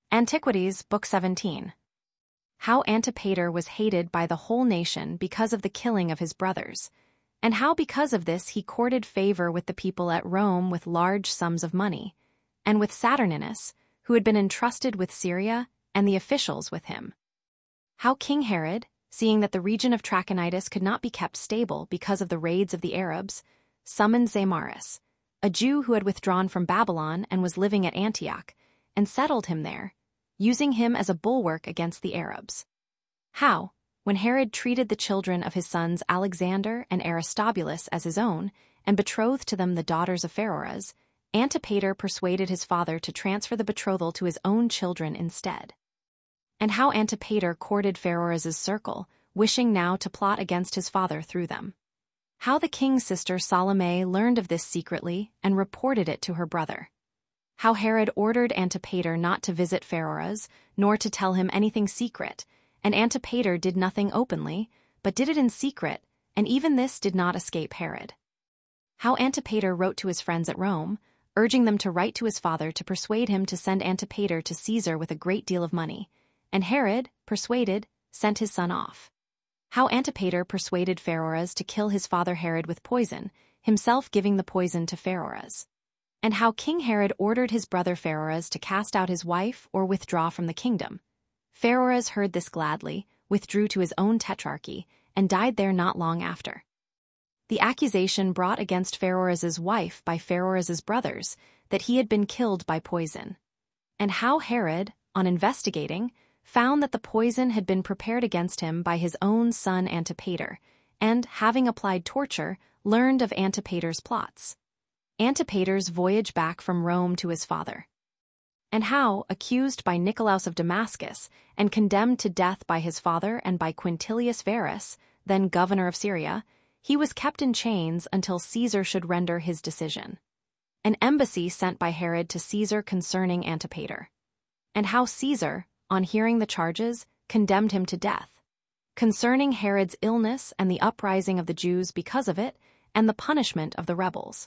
Antiquities, Book 17. How Antipater was hated by the whole nation because of the killing of his brothers, and how because of this he courted favor with the people at Rome with large sums of money, and with Saturninus, who had been entrusted with Syria, and the officials with him. How King Herod, seeing that the region of Trachonitis could not be kept stable because of the raids of the Arabs, summoned Zamaris, a Jew who had withdrawn from Babylon and was living at Antioch, and settled him there, using him as a bulwark against the Arabs. How, when Herod treated the children of his sons Alexander and Aristobulus as his own, and betrothed to them the daughters of Pharoras, Antipater persuaded his father to transfer the betrothal to his own children instead. And how Antipater courted Pharoras's circle, wishing now to plot against his father through them. How the king's sister Salome learned of this secretly and reported it to her brother. How Herod ordered Antipater not to visit Pharoras, nor to tell him anything secret, and Antipater did nothing openly, but did it in secret, and even this did not escape Herod. How Antipater wrote to his friends at Rome, urging them to write to his father to persuade him to send Antipater to Caesar with a great deal of money, and Herod, persuaded, sent his son off. How Antipater persuaded Pharoras to kill his father Herod with poison, himself giving the poison to Pharoras. And how King Herod ordered his brother Pharoras to cast out his wife or withdraw from the kingdom. Pharoras heard this gladly, withdrew to his own tetrarchy, and died there not long after. The accusation brought against Pharoras's wife by Pharoras's brothers, that he had been killed by poison. And how Herod, on investigating, found that the poison had been prepared against him by his own son Antipater, and, having applied torture, learned of Antipater's plots. Antipater's voyage back from Rome to his father. And how, accused by Nicolaus of Damascus, and condemned to death by his father and by Quintilius Varus, then governor of Syria, he was kept in chains until Caesar should render his decision. An embassy sent by Herod to Caesar concerning Antipater. And how Caesar, on hearing the charges, condemned him to death. Concerning Herod's illness and the uprising of the Jews because of it, and the punishment of the rebels.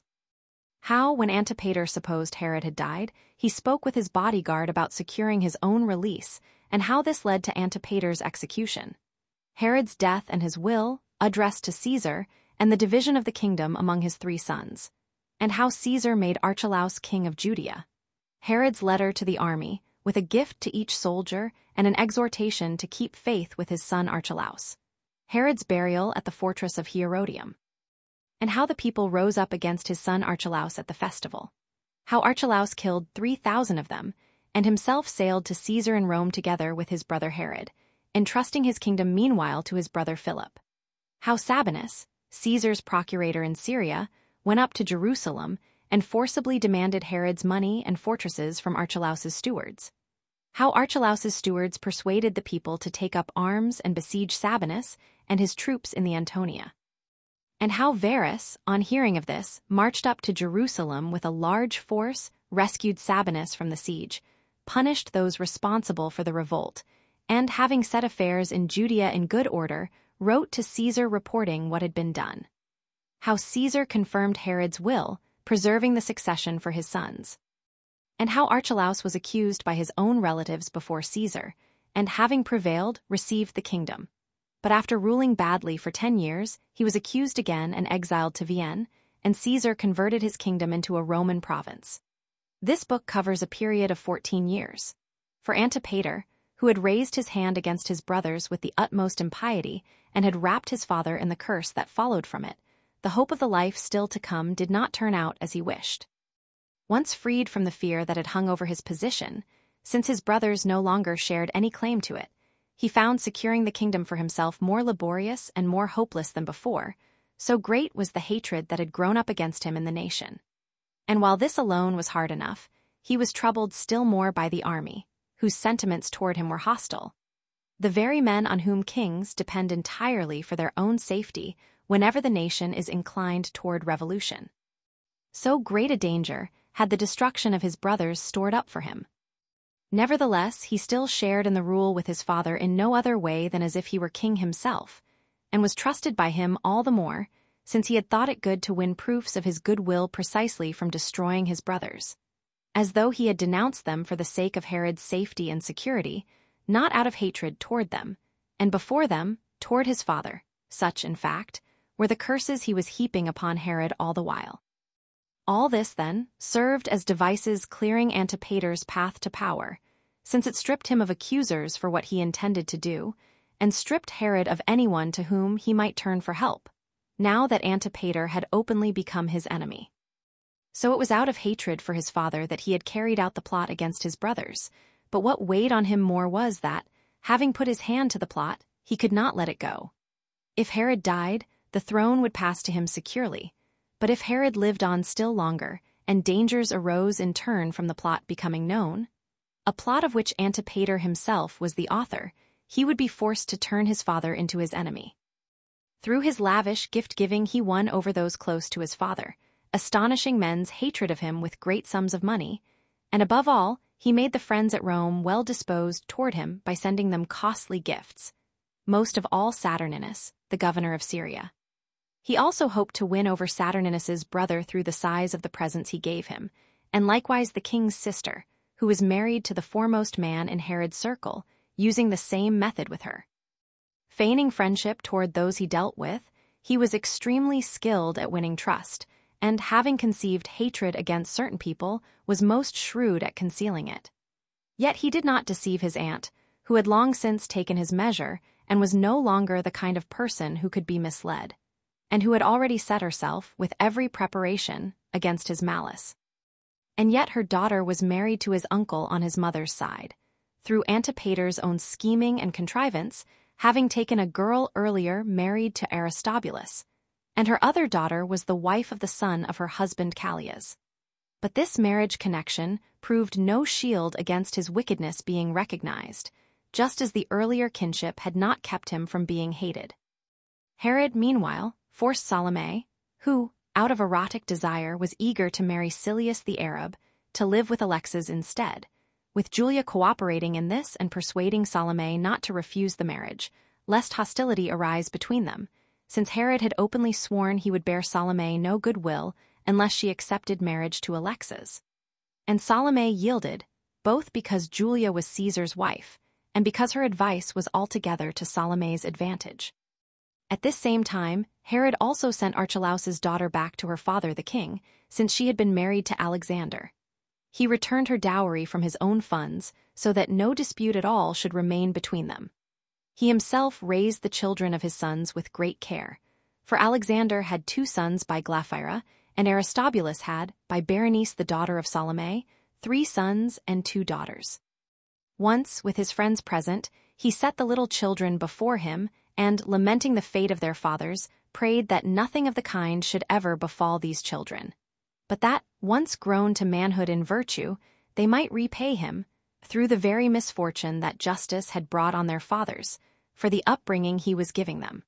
How, when Antipater supposed Herod had died, he spoke with his bodyguard about securing his own release, and how this led to Antipater's execution. Herod's death and his will, addressed to Caesar, and the division of the kingdom among his 3 sons. And how Caesar made Archelaus king of Judea. Herod's letter to the army, with a gift to each soldier and an exhortation to keep faith with his son Archelaus. Herod's burial at the fortress of Herodium. And how the people rose up against his son Archelaus at the festival. How Archelaus killed 3,000 of them, and himself sailed to Caesar in Rome together with his brother Herod, entrusting his kingdom meanwhile to his brother Philip. How Sabinus, Caesar's procurator in Syria, went up to Jerusalem and forcibly demanded Herod's money and fortresses from Archelaus's stewards. How Archelaus's stewards persuaded the people to take up arms and besiege Sabinus and his troops in the Antonia. And how Varus, on hearing of this, marched up to Jerusalem with a large force, rescued Sabinus from the siege, punished those responsible for the revolt, and, having set affairs in Judea in good order, wrote to Caesar reporting what had been done. How Caesar confirmed Herod's will, preserving the succession for his sons. And how Archelaus was accused by his own relatives before Caesar, and, having prevailed, received the kingdom. But after ruling badly for 10 years, he was accused again and exiled to Vienne, and Caesar converted his kingdom into a Roman province. This book covers a period of 14 years. For Antipater, who had raised his hand against his brothers with the utmost impiety, and had wrapped his father in the curse that followed from it, the hope of the life still to come did not turn out as he wished. Once freed from the fear that had hung over his position, since his brothers no longer shared any claim to it, he found securing the kingdom for himself more laborious and more hopeless than before, so great was the hatred that had grown up against him in the nation. And while this alone was hard enough, he was troubled still more by the army, whose sentiments toward him were hostile. The very men on whom kings depend entirely for their own safety whenever the nation is inclined toward revolution. So great a danger had the destruction of his brothers stored up for him. Nevertheless, he still shared in the rule with his father in no other way than as if he were king himself, and was trusted by him all the more, since he had thought it good to win proofs of his good will precisely from destroying his brothers. as though he had denounced them for the sake of Herod's safety and security, not out of hatred toward them, and before them, toward his father. Such, in fact, were the curses he was heaping upon Herod all the while. All this, then, served as devices clearing Antipater's path to power, since it stripped him of accusers for what he intended to do, and stripped Herod of anyone to whom he might turn for help, now that Antipater had openly become his enemy. So it was out of hatred for his father that he had carried out the plot against his brothers, but what weighed on him more was that, having put his hand to the plot, he could not let it go. If Herod died, the throne would pass to him securely, but if Herod lived on still longer, and dangers arose in turn from the plot becoming known, a plot of which Antipater himself was the author, he would be forced to turn his father into his enemy. Through his lavish gift-giving he won over those close to his father, astonishing men's hatred of him with great sums of money, and above all, he made the friends at Rome well disposed toward him by sending them costly gifts, most of all Saturninus, the governor of Syria. He also hoped to win over Saturninus's brother through the size of the presents he gave him, and likewise the king's sister, who was married to the foremost man in Herod's circle, using the same method with her. Feigning friendship toward those he dealt with, he was extremely skilled at winning trust, and having conceived hatred against certain people, was most shrewd at concealing it. Yet he did not deceive his aunt, who had long since taken his measure and was no longer the kind of person who could be misled, and who had already set herself, with every preparation, against his malice. And yet her daughter was married to his uncle on his mother's side, through Antipater's own scheming and contrivance, having taken a girl earlier married to Aristobulus, and her other daughter was the wife of the son of her husband Callias. But this marriage connection proved no shield against his wickedness being recognized, just as the earlier kinship had not kept him from being hated. Herod, meanwhile, forced Salome, who, out of erotic desire, was eager to marry Silius the Arab, to live with Alexis instead, with Julia cooperating in this and persuading Salome not to refuse the marriage, lest hostility arise between them, since Herod had openly sworn he would bear Salome no good will unless she accepted marriage to Alexis. And Salome yielded, both because Julia was Caesar's wife, and because her advice was altogether to Salome's advantage. At this same time, Herod also sent Archelaus's daughter back to her father the king, since she had been married to Alexander. He returned her dowry from his own funds, so that no dispute at all should remain between them. He himself raised the children of his sons with great care, for Alexander had 2 sons by Glaphyra, and Aristobulus had, by Berenice the daughter of Salome, 3 sons and 2 daughters. Once, with his friends present, he set the little children before him, and, lamenting the fate of their fathers, prayed that nothing of the kind should ever befall these children, but that, once grown to manhood in virtue, they might repay him, through the very misfortune that justice had brought on their fathers, for the upbringing he was giving them.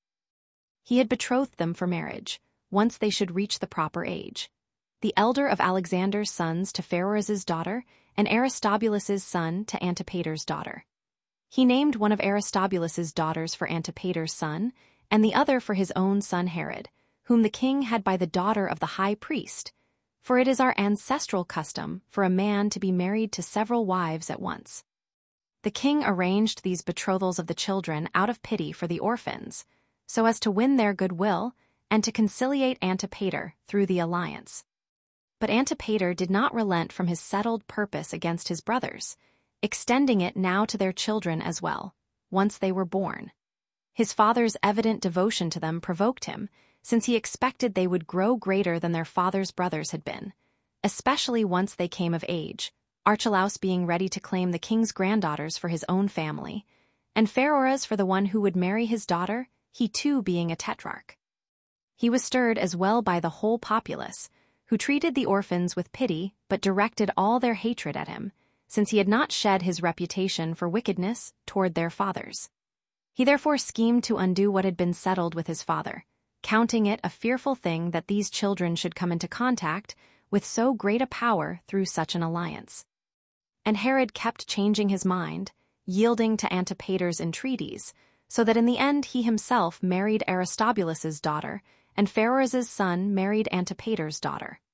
He had betrothed them for marriage, once they should reach the proper age. The elder of Alexander's sons to Pharoras's daughter, and Aristobulus's son to Antipater's daughter. He named one of Aristobulus's daughters for Antipater's son, and the other for his own son Herod, whom the king had by the daughter of the high priest, for it is our ancestral custom for a man to be married to several wives at once. The king arranged these betrothals of the children out of pity for the orphans, so as to win their goodwill and to conciliate Antipater through the alliance. But Antipater did not relent from his settled purpose against his brothers, extending it now to their children as well, once they were born. His father's evident devotion to them provoked him, since he expected they would grow greater than their father's brothers had been, especially once they came of age, Archelaus being ready to claim the king's granddaughters for his own family, and Pharoras for the one who would marry his daughter, he too being a tetrarch. He was stirred as well by the whole populace, who treated the orphans with pity but directed all their hatred at him, since he had not shed his reputation for wickedness toward their fathers. He therefore schemed to undo what had been settled with his father, counting it a fearful thing that these children should come into contact with so great a power through such an alliance. And Herod kept changing his mind, yielding to Antipater's entreaties, so that in the end he himself married Aristobulus's daughter, and Pharoras's son married Antipater's daughter.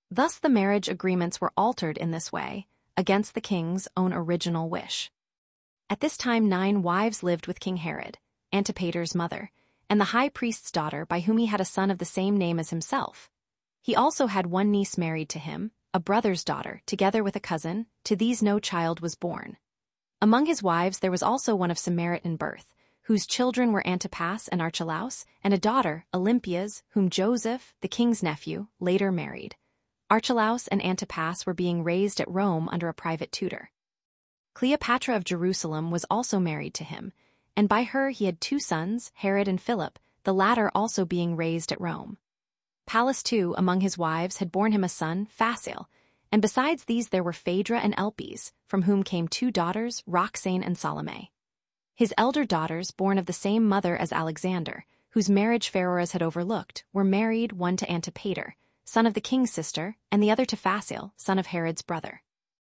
Thus the marriage agreements were altered in this way, against the king's own original wish. At this time 9 wives lived with King Herod, Antipater's mother, and the high priest's daughter by whom he had a son of the same name as himself. He also had one niece married to him, a brother's daughter, together with a cousin. To these no child was born. Among his wives there was also one of Samaritan birth, whose children were Antipas and Archelaus, and a daughter, Olympias, whom Joseph, the king's nephew, later married. Archelaus and Antipas were being raised at Rome under a private tutor. Cleopatra of Jerusalem was also married to him, and by her he had 2 sons, Herod and Philip, the latter also being raised at Rome. Pallas too, among his wives, had borne him a son, Phasael, and besides these there were Phaedra and Elpis, from whom came 2 daughters, Roxane and Salome. His elder daughters, born of the same mother as Alexander, whose marriage Pheroras had overlooked, were married, one to Antipater, son of the king's sister, and the other to Phasael, son of Herod's brother.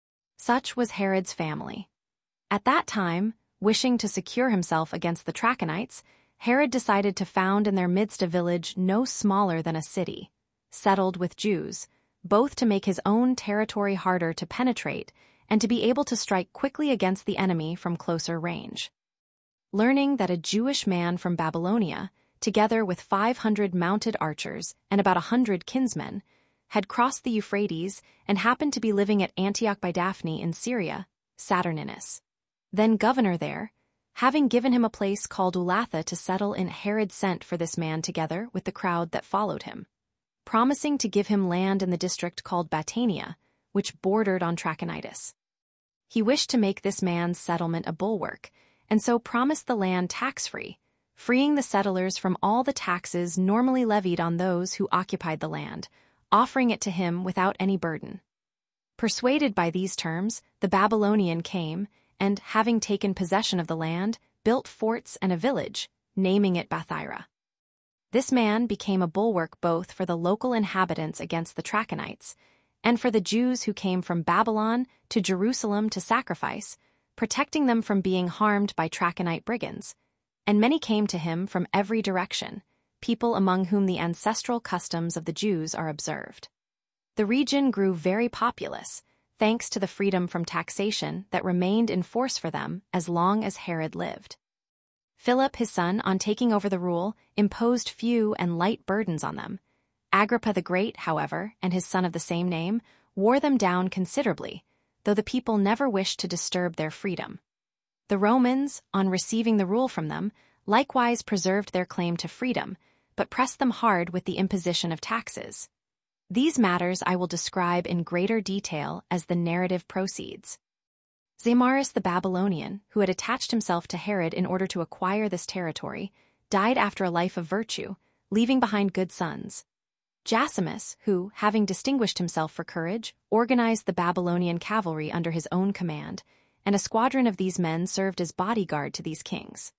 Such was Herod's family. At that time, wishing to secure himself against the Trachonites, Herod decided to found in their midst a village no smaller than a city, settled with Jews, both to make his own territory harder to penetrate and to be able to strike quickly against the enemy from closer range. Learning that a Jewish man from Babylonia, together with 500 mounted archers and about 100 kinsmen, had crossed the Euphrates and happened to be living at Antioch by Daphne in Syria, Saturninus, then governor there, having given him a place called Ulatha to settle in, Herod sent for this man together with the crowd that followed him, promising to give him land in the district called Batanea, which bordered on Trachonitis. He wished to make this man's settlement a bulwark, and so promised the land tax-free, freeing the settlers from all the taxes normally levied on those who occupied the land, offering it to him without any burden. Persuaded by these terms, the Babylonian came, and, having taken possession of the land, built forts and a village, naming it Bathyra. This man became a bulwark both for the local inhabitants against the Trachonites, and for the Jews who came from Babylon to Jerusalem to sacrifice, protecting them from being harmed by Trachonite brigands. And many came to him from every direction, people among whom the ancestral customs of the Jews are observed. The region grew very populous, thanks to the freedom from taxation that remained in force for them as long as Herod lived. Philip, his son, on taking over the rule, imposed few and light burdens on them. Agrippa the Great, however, and his son of the same name, wore them down considerably, though the people never wished to disturb their freedom. The Romans, on receiving the rule from them, likewise preserved their claim to freedom, but pressed them hard with the imposition of taxes. These matters I will describe in greater detail as the narrative proceeds. Zamaris the Babylonian, who had attached himself to Herod in order to acquire this territory, died after a life of virtue, leaving behind good sons. Jasimus, who, having distinguished himself for courage, organized the Babylonian cavalry under his own command, and a squadron of these men served as bodyguard to these kings.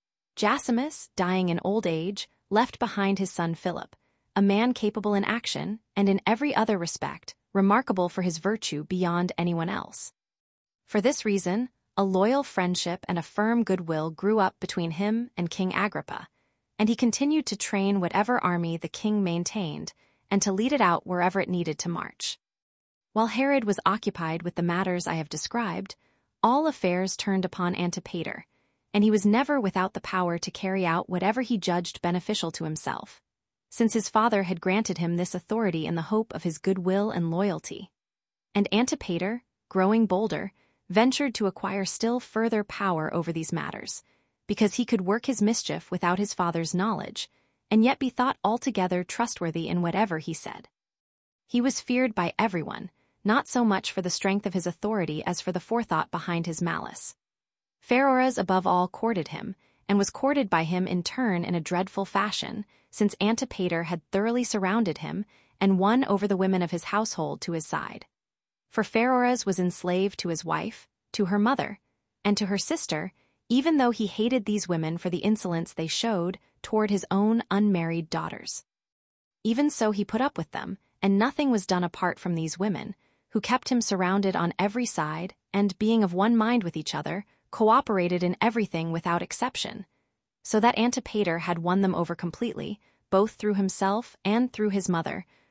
Jasimus, dying in old age, left behind his son Philip, a man capable in action and in every other respect, remarkable for his virtue beyond anyone else. For this reason, a loyal friendship and a firm goodwill grew up between him and King Agrippa, and he continued to train whatever army the king maintained and to lead it out wherever it needed to march. While Herod was occupied with the matters I have described, all affairs turned upon Antipater, and he was never without the power to carry out whatever he judged beneficial to himself, since his father had granted him this authority in the hope of his goodwill and loyalty. And Antipater, growing bolder, ventured to acquire still further power over these matters, because he could work his mischief without his father's knowledge, and yet be thought altogether trustworthy in whatever he said. He was feared by everyone, not so much for the strength of his authority as for the forethought behind his malice. Pheroras above all courted him, and was courted by him in turn in a dreadful fashion, since Antipater had thoroughly surrounded him and won over the women of his household to his side. For Pheroras was enslaved to his wife, to her mother, and to her sister, even though he hated these women for the insolence they showed toward his own unmarried daughters. Even so he put up with them, and nothing was done apart from these women, who kept him surrounded on every side and, being of one mind with each other, cooperated in everything without exception, so that Antipater had won them over completely, both through himself and through his mother,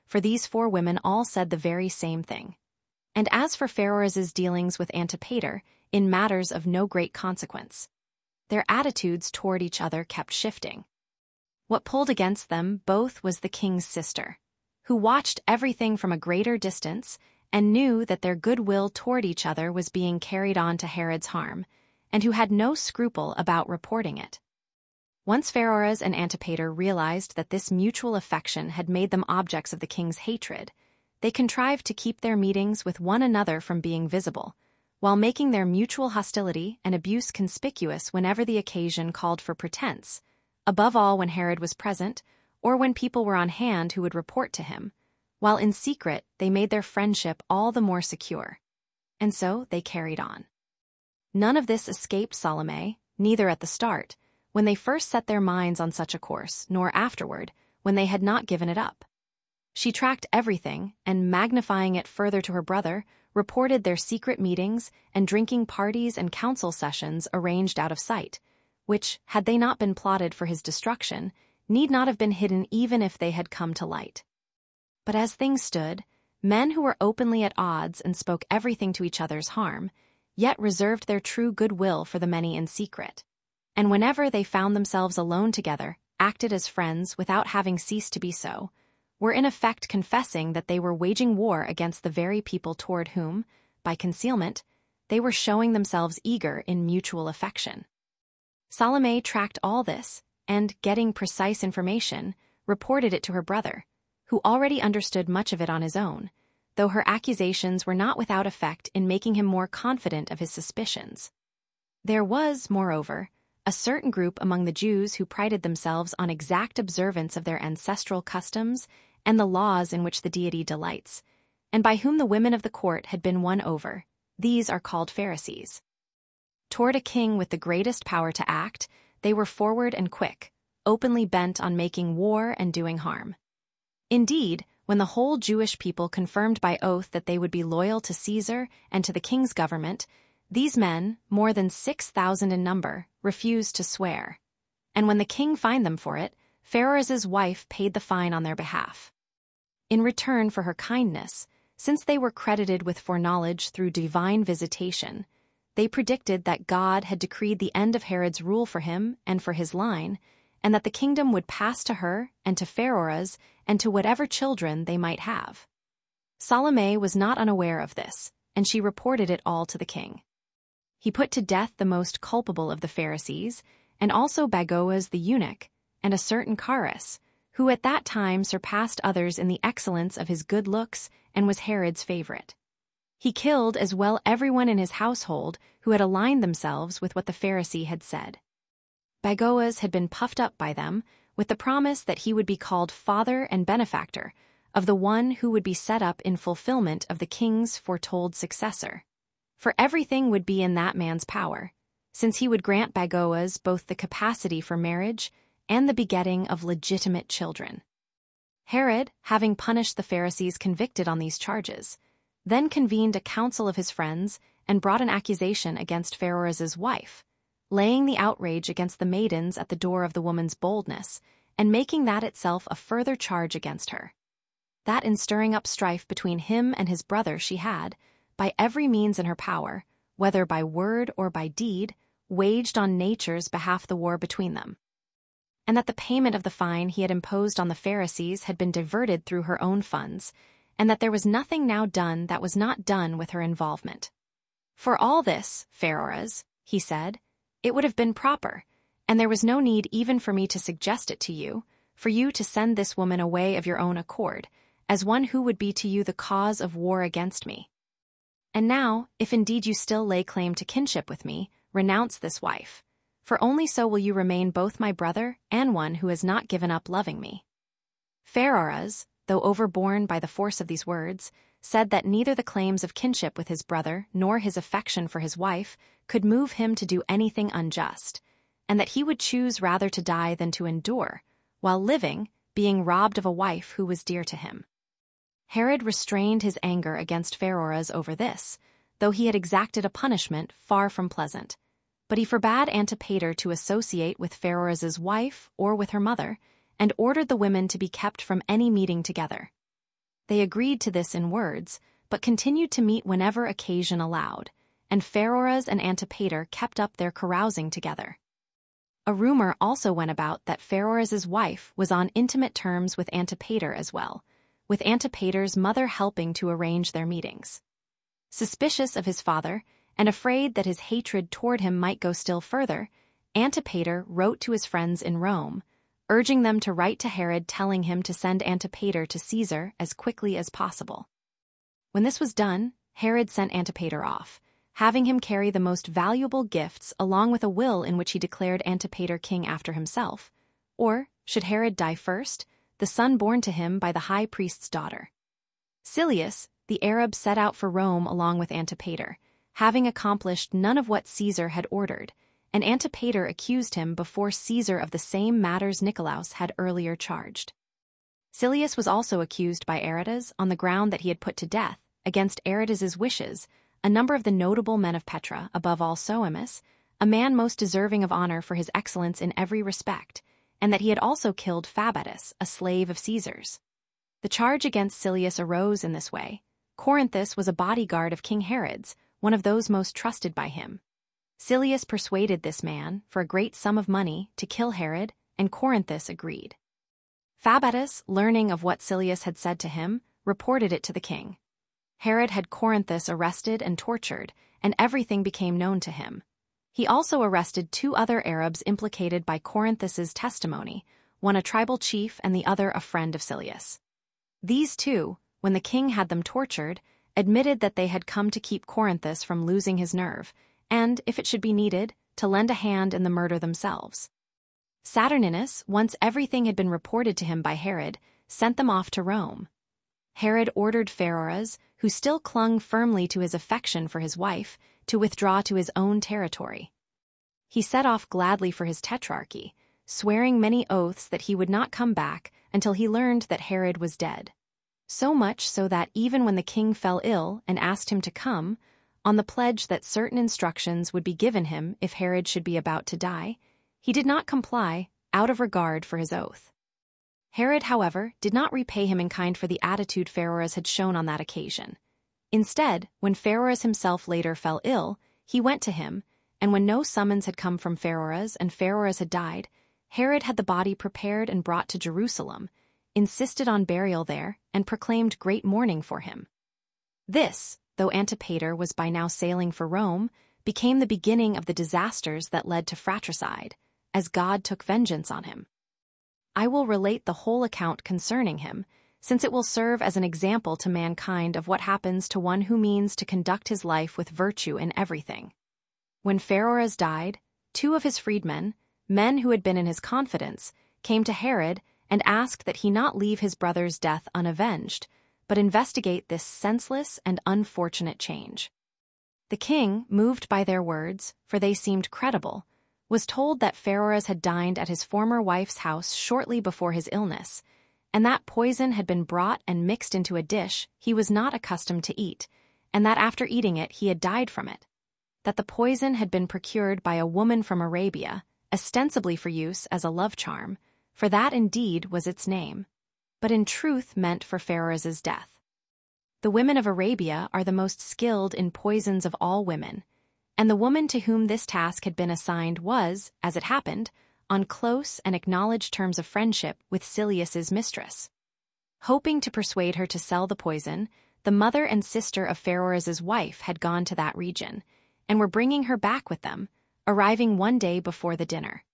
for these 4 women all said the very same thing. And as for Pharoras's dealings with Antipater, in matters of no great consequence, their attitudes toward each other kept shifting. What pulled against them both was the king's sister, who watched everything from a greater distance and knew that their goodwill toward each other was being carried on to Herod's harm, and who had no scruple about reporting it. Once Pharoras and Antipater realized that this mutual affection had made them objects of the king's hatred, they contrived to keep their meetings with one another from being visible, while making their mutual hostility and abuse conspicuous whenever the occasion called for pretense, above all when Herod was present, or when people were on hand who would report to him, while in secret they made their friendship all the more secure. And so they carried on. None of this escaped Salome, neither at the start, when they first set their minds on such a course, nor afterward, when they had not given it up. She tracked everything, and magnifying it further to her brother, reported their secret meetings and drinking parties and council sessions arranged out of sight, which, had they not been plotted for his destruction, need not have been hidden even if they had come to light. But as things stood, men who were openly at odds and spoke everything to each other's harm, yet reserved their true goodwill for the many in secret, and whenever they found themselves alone together, acted as friends without having ceased to be so, were in effect confessing that they were waging war against the very people toward whom, by concealment, they were showing themselves eager in mutual affection. Salome tracked all this, and, getting precise information, reported it to her brother, who already understood much of it on his own, though her accusations were not without effect in making him more confident of his suspicions. There was, moreover, a certain group among the Jews who prided themselves on exact observance of their ancestral customs and the laws in which the deity delights, and by whom the women of the court had been won over. These are called Pharisees. Toward a king with the greatest power to act, they were forward and quick, openly bent on making war and doing harm. Indeed, when the whole Jewish people confirmed by oath that they would be loyal to Caesar and to the king's government, these men, more than 6,000 in number, refused to swear. And when the king fined them for it, Pharoras's wife paid the fine on their behalf. In return for her kindness, since they were credited with foreknowledge through divine visitation, they predicted that God had decreed the end of Herod's rule for him and for his line, and that the kingdom would pass to her and to Pharoras and to whatever children they might have. Salome was not unaware of this, and she reported it all to the king. He put to death the most culpable of the Pharisees, and also Bagoas the eunuch, and a certain Charis, who at that time surpassed others in the excellence of his good looks and was Herod's favorite. He killed as well everyone in his household who had aligned themselves with what the Pharisee had said. Bagoas had been puffed up by them with the promise that he would be called father and benefactor of the one who would be set up in fulfillment of the king's foretold successor. For everything would be in that man's power, since he would grant Bagoas both the capacity for marriage and the begetting of legitimate children. Herod, having punished the Pharisees convicted on these charges, then convened a council of his friends and brought an accusation against Pharoras's wife, laying the outrage against the maidens at the door of the woman's boldness, and making that itself a further charge against her. That in stirring up strife between him and his brother she had, by every means in her power, whether by word or by deed, waged on nature's behalf the war between them. And that the payment of the fine he had imposed on the Pharisees had been diverted through her own funds, and that there was nothing now done that was not done with her involvement. For all this, Pharoras, he said, it would have been proper, and there was no need even for me to suggest it to you, for you to send this woman away of your own accord, as one who would be to you the cause of war against me. And now, if indeed you still lay claim to kinship with me, renounce this wife, for only so will you remain both my brother and one who has not given up loving me. Pharoras, though overborne by the force of these words, said that neither the claims of kinship with his brother nor his affection for his wife could move him to do anything unjust, and that he would choose rather to die than to endure, while living, being robbed of a wife who was dear to him. Herod restrained his anger against Pharoras over this, though he had exacted a punishment far from pleasant. But he forbade Antipater to associate with Pharoras's wife or with her mother, and ordered the women to be kept from any meeting together. They agreed to this in words, but continued to meet whenever occasion allowed, and Pheroras and Antipater kept up their carousing together. A rumor also went about that Pheroras's wife was on intimate terms with Antipater as well, with Antipater's mother helping to arrange their meetings. Suspicious of his father, and afraid that his hatred toward him might go still further, Antipater wrote to his friends in Rome, urging them to write to Herod telling him to send Antipater to Caesar as quickly as possible. When this was done, Herod sent Antipater off, having him carry the most valuable gifts along with a will in which he declared Antipater king after himself, or, should Herod die first, the son born to him by the high priest's daughter. Silius, the Arab, set out for Rome along with Antipater, having accomplished none of what Caesar had ordered, and Antipater accused him before Caesar of the same matters Nicolaus had earlier charged. Silius was also accused by Aretas on the ground that he had put to death, against Aretas's wishes, a number of the notable men of Petra, above all Soemus, a man most deserving of honor for his excellence in every respect, and that he had also killed Fabatus, a slave of Caesar's. The charge against Silius arose in this way. Corinthus was a bodyguard of King Herod's, one of those most trusted by him. Silius persuaded this man, for a great sum of money, to kill Herod, and Corinthus agreed. Fabatus, learning of what Silius had said to him, reported it to the king. Herod had Corinthus arrested and tortured, and everything became known to him. He also arrested 2 other Arabs implicated by Corinthus's testimony, one a tribal chief and the other a friend of Silius. These 2, when the king had them tortured, admitted that they had come to keep Corinthus from losing his nerve, and, if it should be needed, to lend a hand in the murder themselves. Saturninus, once everything had been reported to him by Herod, sent them off to Rome. Herod ordered Pheroras, who still clung firmly to his affection for his wife, to withdraw to his own territory. He set off gladly for his tetrarchy, swearing many oaths that he would not come back until he learned that Herod was dead. So much so that even when the king fell ill and asked him to come, on the pledge that certain instructions would be given him if Herod should be about to die, he did not comply out of regard for his oath. Herod, however, did not repay him in kind for the attitude Pheroras had shown on that occasion. Instead, when Pheroras himself later fell ill, he went to him, and when no summons had come from Pheroras and Pheroras had died, Herod had the body prepared and brought to Jerusalem, insisted on burial there, and proclaimed great mourning for him. This, though Antipater was by now sailing for Rome, became the beginning of the disasters that led to fratricide, as God took vengeance on him. I will relate the whole account concerning him, since it will serve as an example to mankind of what happens to one who means to conduct his life with virtue in everything. When Pheroras died, 2 of his freedmen, men who had been in his confidence, came to Herod and asked that he not leave his brother's death unavenged, but investigate this senseless and unfortunate change. The king, moved by their words, for they seemed credible, was told that Pheroras had dined at his former wife's house shortly before his illness, and that poison had been brought and mixed into a dish he was not accustomed to eat, and that after eating it he had died from it. That the poison had been procured by a woman from Arabia, ostensibly for use as a love charm, for that indeed was its name, but in truth meant for Pheroras's death. The women of Arabia are the most skilled in poisons of all women, and the woman to whom this task had been assigned was, as it happened, on close and acknowledged terms of friendship with Silius's mistress. Hoping to persuade her to sell the poison, the mother and sister of Pheroras's wife had gone to that region, and were bringing her back with them, arriving one day before the dinner.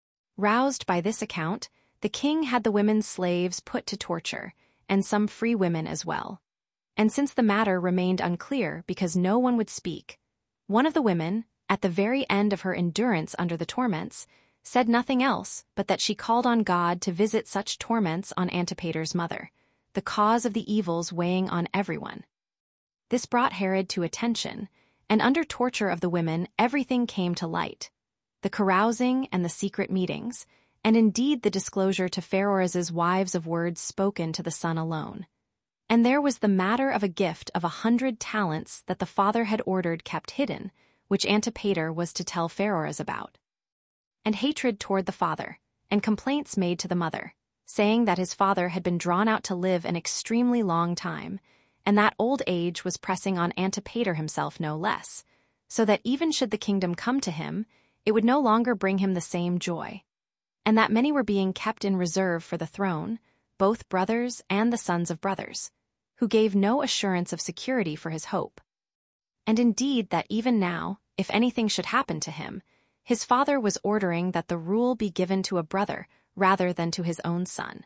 Roused by this account, the king had the women's slaves put to torture, and some free women as well. And since the matter remained unclear because no one would speak, one of the women, at the very end of her endurance under the torments, said nothing else but that she called on God to visit such torments on Antipater's mother, the cause of the evils weighing on everyone. This brought Herod to attention, and under torture of the women everything came to light, the carousing and the secret meetings, and indeed the disclosure to Pheroras's wives of words spoken to the son alone. And there was the matter of a gift of 100 talents that the father had ordered kept hidden, which Antipater was to tell Pheroras about. And hatred toward the father, and complaints made to the mother, saying that his father had been drawn out to live an extremely long time, and that old age was pressing on Antipater himself no less, so that even should the kingdom come to him, it would no longer bring him the same joy, and that many were being kept in reserve for the throne, both brothers and the sons of brothers, who gave no assurance of security for his hope. And indeed that even now, if anything should happen to him, his father was ordering that the rule be given to a brother rather than to his own son.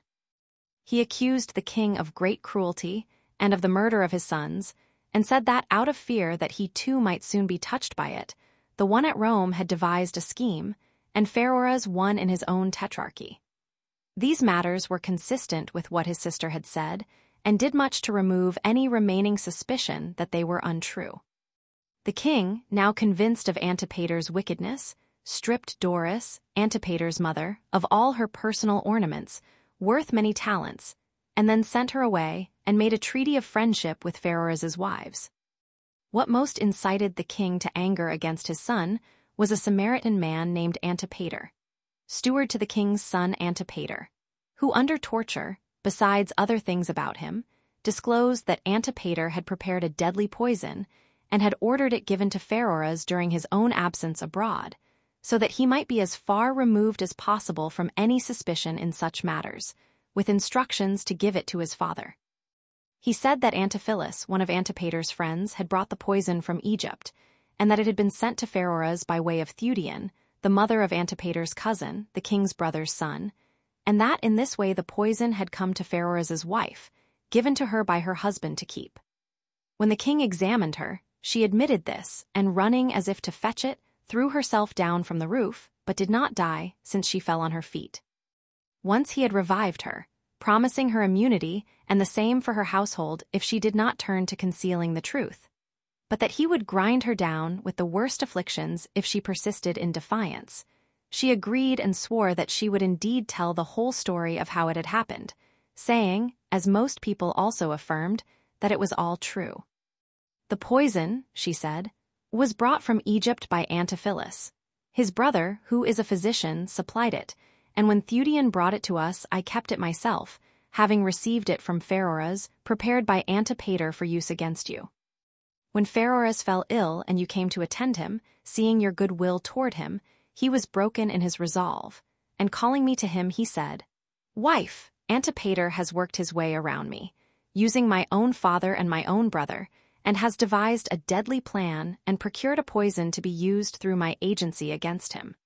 He accused the king of great cruelty and of the murder of his sons, and said that out of fear that he too might soon be touched by it, the one at Rome had devised a scheme, and Pheroras one in his own tetrarchy. These matters were consistent with what his sister had said, and did much to remove any remaining suspicion that they were untrue. The king, now convinced of Antipater's wickedness, stripped Doris, Antipater's mother, of all her personal ornaments, worth many talents, and then sent her away and made a treaty of friendship with Pheroras's wives. What most incited the king to anger against his son was a Samaritan man named Antipater, steward to the king's son Antipater, who under torture, besides other things about him, disclosed that Antipater had prepared a deadly poison and had ordered it given to Pheroras during his own absence abroad, so that he might be as far removed as possible from any suspicion in such matters, with instructions to give it to his father. He said that Antiphilus, one of Antipater's friends, had brought the poison from Egypt, and that it had been sent to Pheroras by way of Theudian, the mother of Antipater's cousin, the king's brother's son, and that in this way the poison had come to Pheroras's wife, given to her by her husband to keep. When the king examined her, she admitted this, and running as if to fetch it, threw herself down from the roof, but did not die, since she fell on her feet. Once he had revived her, promising her immunity and the same for her household if she did not turn to concealing the truth, but that he would grind her down with the worst afflictions if she persisted in defiance. She agreed and swore that she would indeed tell the whole story of how it had happened, saying, as most people also affirmed, that it was all true. The poison, she said, was brought from Egypt by Antiphilus. His brother, who is a physician, supplied it, and when Theudian brought it to us, I kept it myself, having received it from Pheroras, prepared by Antipater for use against you. When Pheroras fell ill and you came to attend him, seeing your good will toward him, he was broken in his resolve, and calling me to him, he said, "Wife, Antipater has worked his way around me, using my own father and my own brother, and has devised a deadly plan and procured a poison to be used through my agency against him.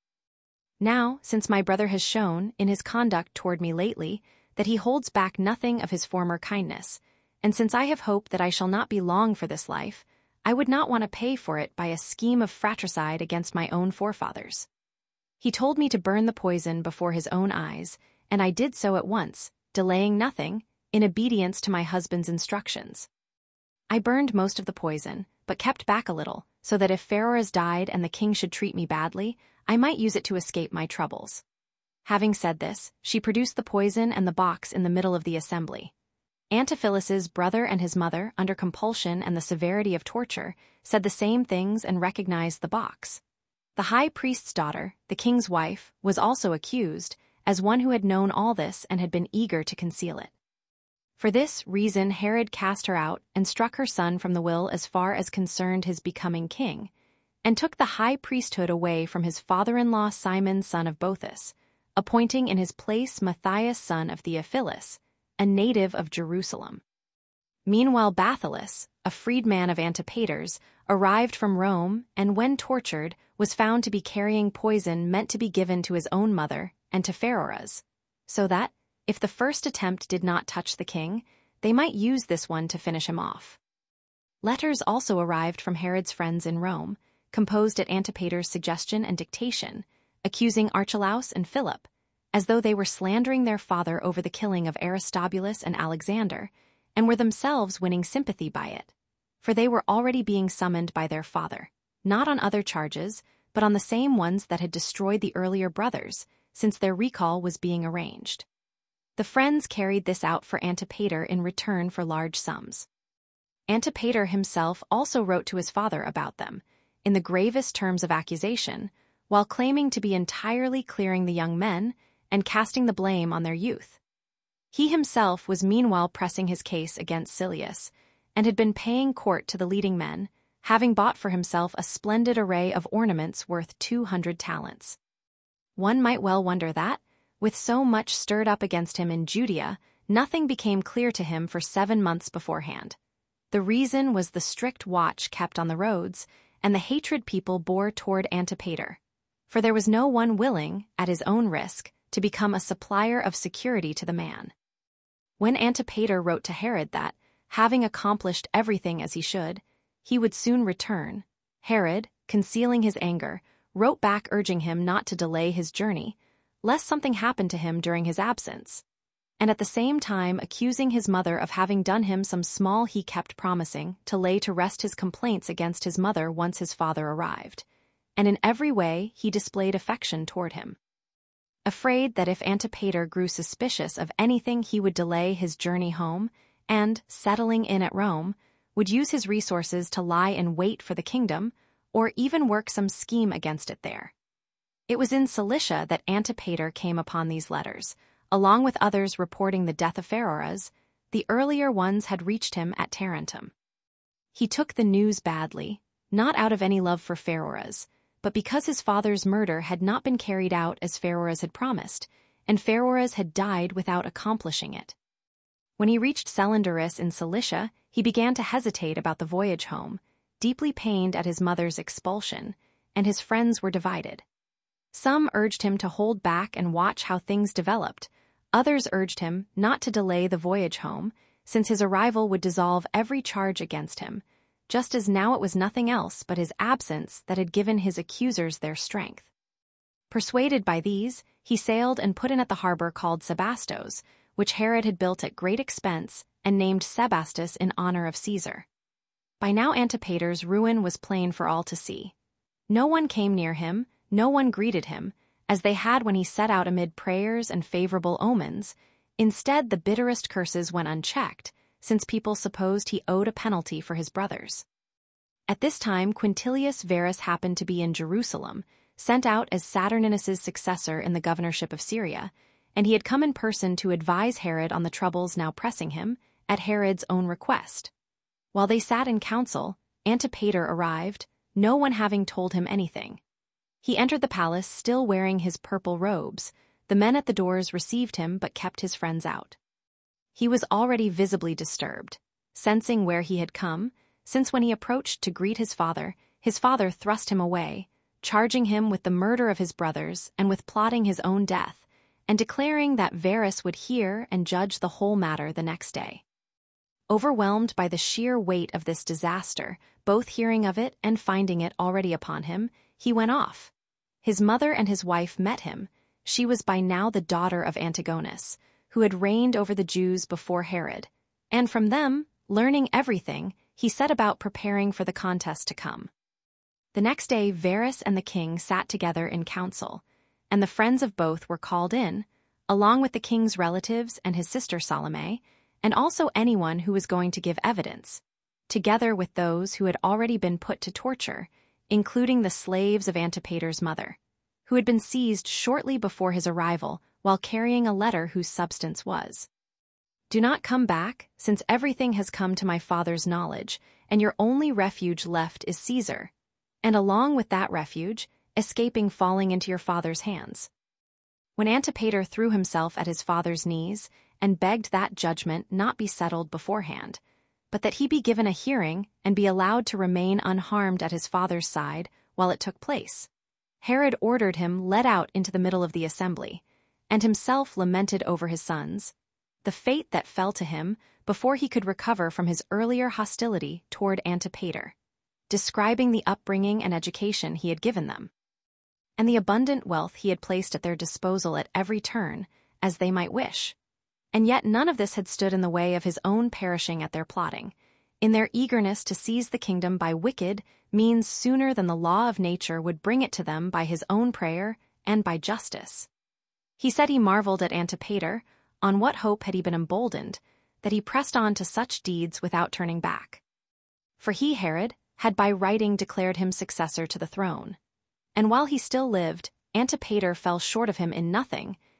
Now, since my brother has shown, in his conduct toward me lately, that he holds back nothing of his former kindness, and since I have hoped that I shall not be long for this life, I would not want to pay for it by a scheme of fratricide against my own forefathers. He told me to burn the poison before his own eyes, and I did so at once, delaying nothing, in obedience to my husband's instructions. I burned most of the poison, but kept back a little, so that if Pheroras died and the king should treat me badly, I might use it to escape my troubles." Having said this, she produced the poison and the box in the middle of the assembly. Antiphilus's brother and his mother, under compulsion and the severity of torture, said the same things and recognized the box. The high priest's daughter, the king's wife, was also accused, as one who had known all this and had been eager to conceal it. For this reason Herod cast her out and struck her son from the will as far as concerned his becoming king, and took the high priesthood away from his father-in-law Simon son of Boethus, appointing in his place Matthias son of Theophilus, a native of Jerusalem. Meanwhile Bathyllus, a freedman of Antipater's, arrived from Rome and when tortured was found to be carrying poison meant to be given to his own mother and to Pheroras, so that, if the first attempt did not touch the king, they might use this one to finish him off. Letters also arrived from Herod's friends in Rome, composed at Antipater's suggestion and dictation, accusing Archelaus and Philip, as though they were slandering their father over the killing of Aristobulus and Alexander, and were themselves winning sympathy by it, for they were already being summoned by their father, not on other charges, but on the same ones that had destroyed the earlier brothers, since their recall was being arranged. The friends carried this out for Antipater in return for large sums. Antipater himself also wrote to his father about them, in the gravest terms of accusation, while claiming to be entirely clearing the young men and casting the blame on their youth. He himself was meanwhile pressing his case against Silius, and had been paying court to the leading men, having bought for himself a splendid array of ornaments worth 200 talents. One might well wonder that, with so much stirred up against him in Judea, nothing became clear to him for 7 months beforehand. The reason was the strict watch kept on the roads, and the hatred people bore toward Antipater. For there was no one willing, at his own risk, to become a supplier of security to the man. When Antipater wrote to Herod that, having accomplished everything as he should, he would soon return, Herod, concealing his anger, wrote back urging him not to delay his journey, lest something happen to him during his absence, and at the same time accusing his mother of having done him some small he kept promising to lay to rest his complaints against his mother once his father arrived, and in every way he displayed affection toward him. Afraid that if Antipater grew suspicious of anything he would delay his journey home, and, settling in at Rome, would use his resources to lie in wait for the kingdom, or even work some scheme against it there. It was in Cilicia that Antipater came upon these letters, along with others reporting the death of Pheroras. The earlier ones had reached him at Tarentum. He took the news badly, not out of any love for Pheroras, but because his father's murder had not been carried out as Pheroras had promised, and Pheroras had died without accomplishing it. When he reached Celenderis in Cilicia, he began to hesitate about the voyage home, deeply pained at his mother's expulsion, and his friends were divided. Some urged him to hold back and watch how things developed. Others urged him not to delay the voyage home, since his arrival would dissolve every charge against him, just as now it was nothing else but his absence that had given his accusers their strength. Persuaded by these, he sailed and put in at the harbor called Sebastos, which Herod had built at great expense and named Sebastus in honor of Caesar. By now Antipater's ruin was plain for all to see. No one came near him, no one greeted him, as they had when he set out amid prayers and favorable omens. Instead, the bitterest curses went unchecked, since people supposed he owed a penalty for his brothers. At this time Quintilius Varus happened to be in Jerusalem, sent out as Saturninus's successor in the governorship of Syria, and he had come in person to advise Herod on the troubles now pressing him, at Herod's own request. While they sat in council, Antipater arrived, no one having told him anything. He entered the palace still wearing his purple robes. The men at the doors received him but kept his friends out. He was already visibly disturbed, sensing where he had come, since when he approached to greet his father thrust him away, charging him with the murder of his brothers and with plotting his own death, and declaring that Varus would hear and judge the whole matter the next day. Overwhelmed by the sheer weight of this disaster, both hearing of it and finding it already upon him, he went off. His mother and his wife met him. She was by now the daughter of Antigonus, who had reigned over the Jews before Herod, and from them, learning everything, he set about preparing for the contest to come. The next day Varus and the king sat together in council, and the friends of both were called in, along with the king's relatives and his sister Salome, and also anyone who was going to give evidence, together with those who had already been put to torture, including the slaves of Antipater's mother, who had been seized shortly before his arrival while carrying a letter whose substance was, "Do not come back, since everything has come to my father's knowledge, and your only refuge left is Caesar, and along with that refuge, escaping falling into your father's hands." When Antipater threw himself at his father's knees and begged that judgment not be settled beforehand, but that he be given a hearing and be allowed to remain unharmed at his father's side while it took place, Herod ordered him led out into the middle of the assembly, and himself lamented over his sons, the fate that fell to him before he could recover from his earlier hostility toward Antipater, describing the upbringing and education he had given them, and the abundant wealth he had placed at their disposal at every turn, as they might wish. And yet none of this had stood in the way of his own perishing at their plotting, in their eagerness to seize the kingdom by wicked means sooner than the law of nature would bring it to them by his own prayer and by justice. He said he marveled at Antipater, on what hope had he been emboldened, that he pressed on to such deeds without turning back. For he, Herod, had by writing declared him successor to the throne. And while he still lived, Antipater fell short of him in nothing,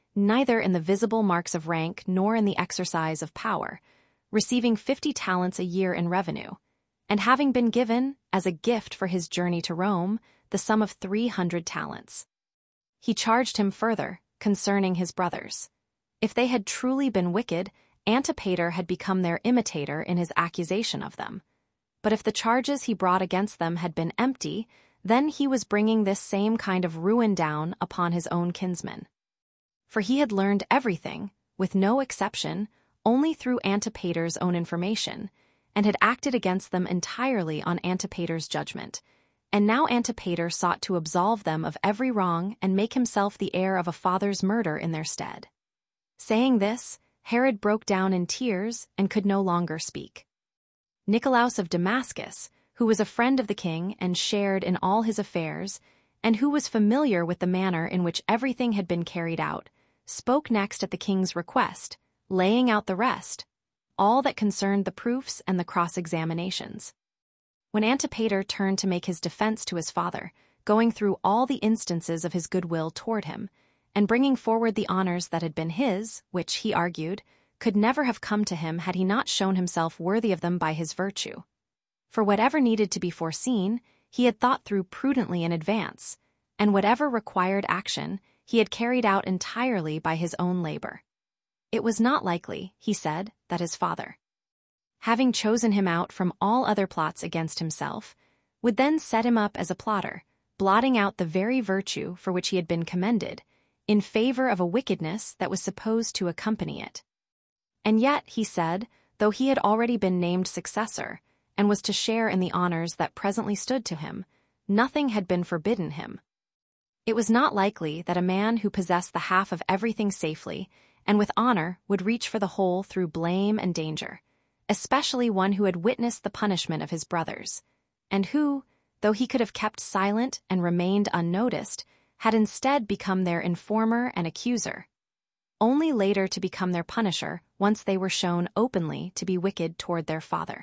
neither in the visible marks of rank nor in the exercise of power, receiving 50 talents a year in revenue, and having been given, as a gift for his journey to Rome, the sum of 300 talents. He charged him further, concerning his brothers. If they had truly been wicked, Antipater had become their imitator in his accusation of them. But if the charges he brought against them had been empty, then he was bringing this same kind of ruin down upon his own kinsmen. For he had learned everything, with no exception, only through Antipater's own information, and had acted against them entirely on Antipater's judgment. And now Antipater sought to absolve them of every wrong and make himself the heir of a father's murder in their stead. Saying this, Herod broke down in tears and could no longer speak. Nicolaus of Damascus, who was a friend of the king and shared in all his affairs, and who was familiar with the manner in which everything had been carried out, spoke next at the king's request, laying out the rest, all that concerned the proofs and the cross-examinations. When Antipater turned to make his defense to his father, going through all the instances of his goodwill toward him, and bringing forward the honors that had been his, which, he argued, could never have come to him had he not shown himself worthy of them by his virtue. For whatever needed to be foreseen, he had thought through prudently in advance, and whatever required action, he had carried out entirely by his own labor. It was not likely, he said, that his father, having chosen him out from all other plots against himself, would then set him up as a plotter, blotting out the very virtue for which he had been commended, in favor of a wickedness that was supposed to accompany it. And yet, he said, though he had already been named successor, and was to share in the honors that presently stood to him, nothing had been forbidden him. It was not likely that a man who possessed the half of everything safely, and with honor, would reach for the whole through blame and danger, especially one who had witnessed the punishment of his brothers, and who, though he could have kept silent and remained unnoticed, had instead become their informer and accuser, only later to become their punisher once they were shown openly to be wicked toward their father.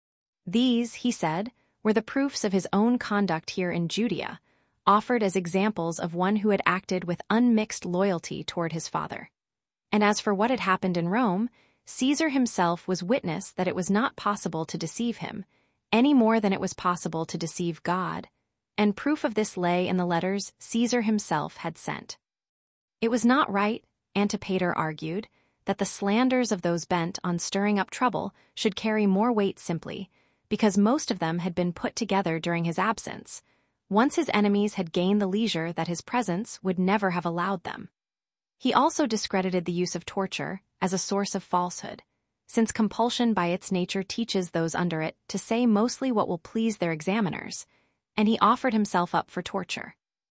These, he said, were the proofs of his own conduct here in Judea, offered as examples of one who had acted with unmixed loyalty toward his father. And as for what had happened in Rome, Caesar himself was witness that it was not possible to deceive him, any more than it was possible to deceive God, and proof of this lay in the letters Caesar himself had sent. It was not right, Antipater argued, that the slanders of those bent on stirring up trouble should carry more weight simply, because most of them had been put together during his absence, once his enemies had gained the leisure that his presence would never have allowed them. He also discredited the use of torture as a source of falsehood, since compulsion by its nature teaches those under it to say mostly what will please their examiners, and he offered himself up for torture.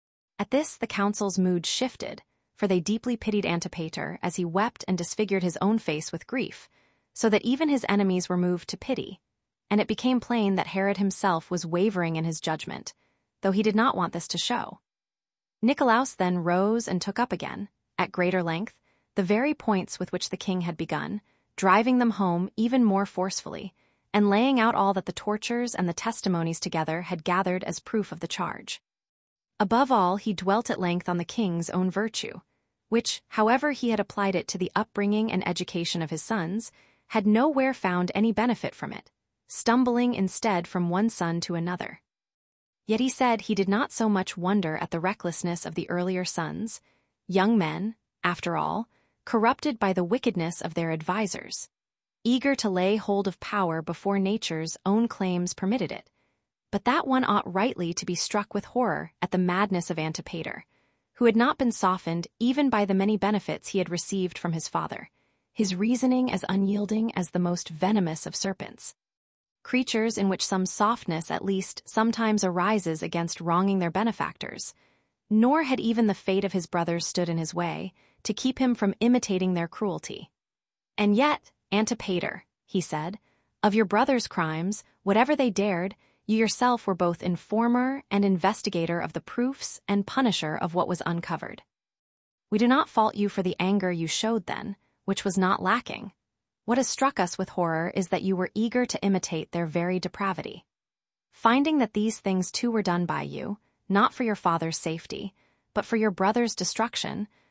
At this the council's mood shifted, for they deeply pitied Antipater as he wept and disfigured his own face with grief, so that even his enemies were moved to pity, and it became plain that Herod himself was wavering in his judgment, though he did not want this to show. Nicolaus then rose and took up again, at greater length, the very points with which the king had begun, driving them home even more forcefully, and laying out all that the tortures and the testimonies together had gathered as proof of the charge. Above all, he dwelt at length on the king's own virtue, which, however he had applied it to the upbringing and education of his sons, had nowhere found any benefit from it, stumbling instead from one son to another. Yet he said he did not so much wonder at the recklessness of the earlier sons, young men, after all, corrupted by the wickedness of their advisers, eager to lay hold of power before nature's own claims permitted it, but that one ought rightly to be struck with horror at the madness of Antipater, who had not been softened even by the many benefits he had received from his father, his reasoning as unyielding as the most venomous of serpents. Creatures in which some softness at least sometimes arises against wronging their benefactors, nor had even the fate of his brothers stood in his way to keep him from imitating their cruelty. And yet, Antipater, he said, of your brothers' crimes, whatever they dared, you yourself were both informer and investigator of the proofs and punisher of what was uncovered. We do not fault you for the anger you showed then, which was not lacking. What has struck us with horror is that you were eager to imitate their very depravity. Finding that these things too were done by you, not for your father's safety, but for your brother's destruction,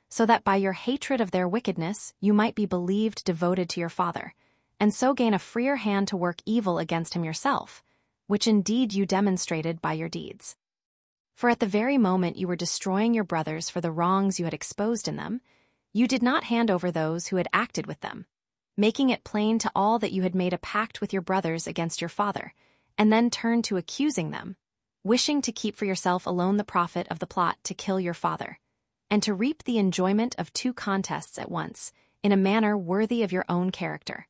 so that by your hatred of their wickedness you might be believed devoted to your father, and so gain a freer hand to work evil against him yourself, which indeed you demonstrated by your deeds. For at the very moment you were destroying your brothers for the wrongs you had exposed in them, you did not hand over those who had acted with them, making it plain to all that you had made a pact with your brothers against your father, and then turned to accusing them, wishing to keep for yourself alone the profit of the plot to kill your father, and to reap the enjoyment of two contests at once, in a manner worthy of your own character.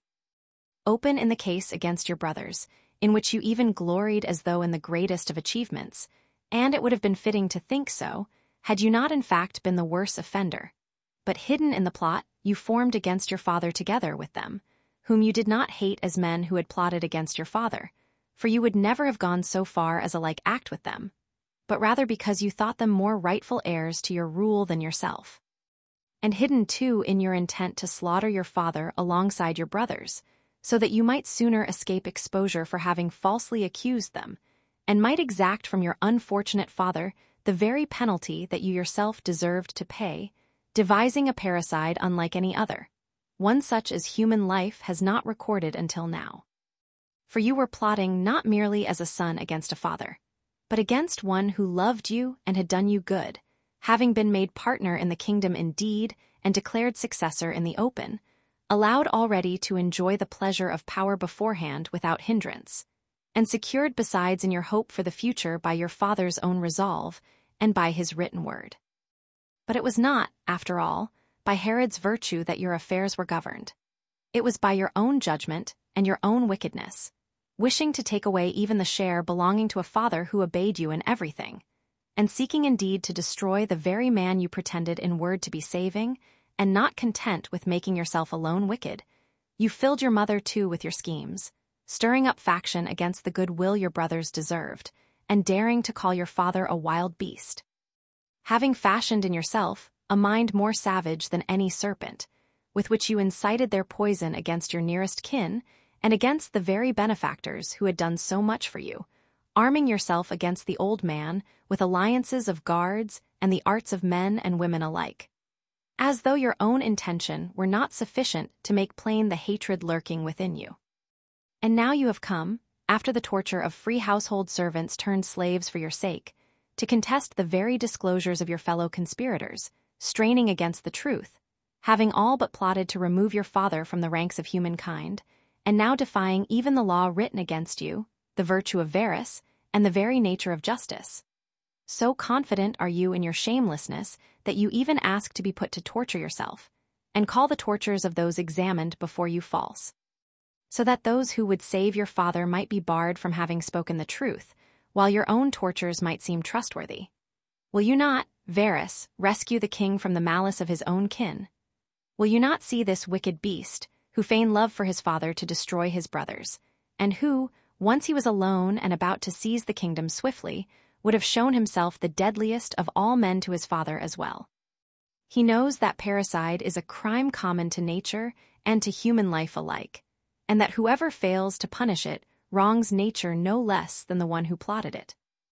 Open in the case against your brothers, in which you even gloried as though in the greatest of achievements, and it would have been fitting to think so, had you not in fact been the worse offender. But hidden in the plot, you formed against your father together with them, whom you did not hate as men who had plotted against your father, for you would never have gone so far as a like act with them, but rather because you thought them more rightful heirs to your rule than yourself. And hidden too in your intent to slaughter your father alongside your brothers, so that you might sooner escape exposure for having falsely accused them, and might exact from your unfortunate father the very penalty that you yourself deserved to pay, devising a parricide unlike any other, one such as human life has not recorded until now. For you were plotting not merely as a son against a father, but against one who loved you and had done you good, having been made partner in the kingdom in deed and declared successor in the open, allowed already to enjoy the pleasure of power beforehand without hindrance, and secured besides in your hope for the future by your father's own resolve and by his written word. But it was not, after all, by Herod's virtue that your affairs were governed. It was by your own judgment and your own wickedness, wishing to take away even the share belonging to a father who obeyed you in everything, and seeking indeed to destroy the very man you pretended in word to be saving, and not content with making yourself alone wicked, you filled your mother too with your schemes, stirring up faction against the good will your brothers deserved, and daring to call your father a wild beast. Having fashioned in yourself a mind more savage than any serpent, with which you incited their poison against your nearest kin, and against the very benefactors who had done so much for you, arming yourself against the old man with alliances of guards and the arts of men and women alike, as though your own intention were not sufficient to make plain the hatred lurking within you. And now you have come, after the torture of free household servants turned slaves for your sake, to contest the very disclosures of your fellow conspirators, straining against the truth, having all but plotted to remove your father from the ranks of humankind, and now defying even the law written against you, the virtue of Verus, and the very nature of justice. So confident are you in your shamelessness that you even ask to be put to torture yourself, and call the tortures of those examined before you false, so that those who would save your father might be barred from having spoken the truth, while your own tortures might seem trustworthy. Will you not, Verus, rescue the king from the malice of his own kin? Will you not see this wicked beast, who feigned love for his father to destroy his brothers, and who, once he was alone and about to seize the kingdom swiftly, would have shown himself the deadliest of all men to his father as well? He knows that parricide is a crime common to nature and to human life alike, and that whoever fails to punish it wrongs nature no less than the one who plotted it.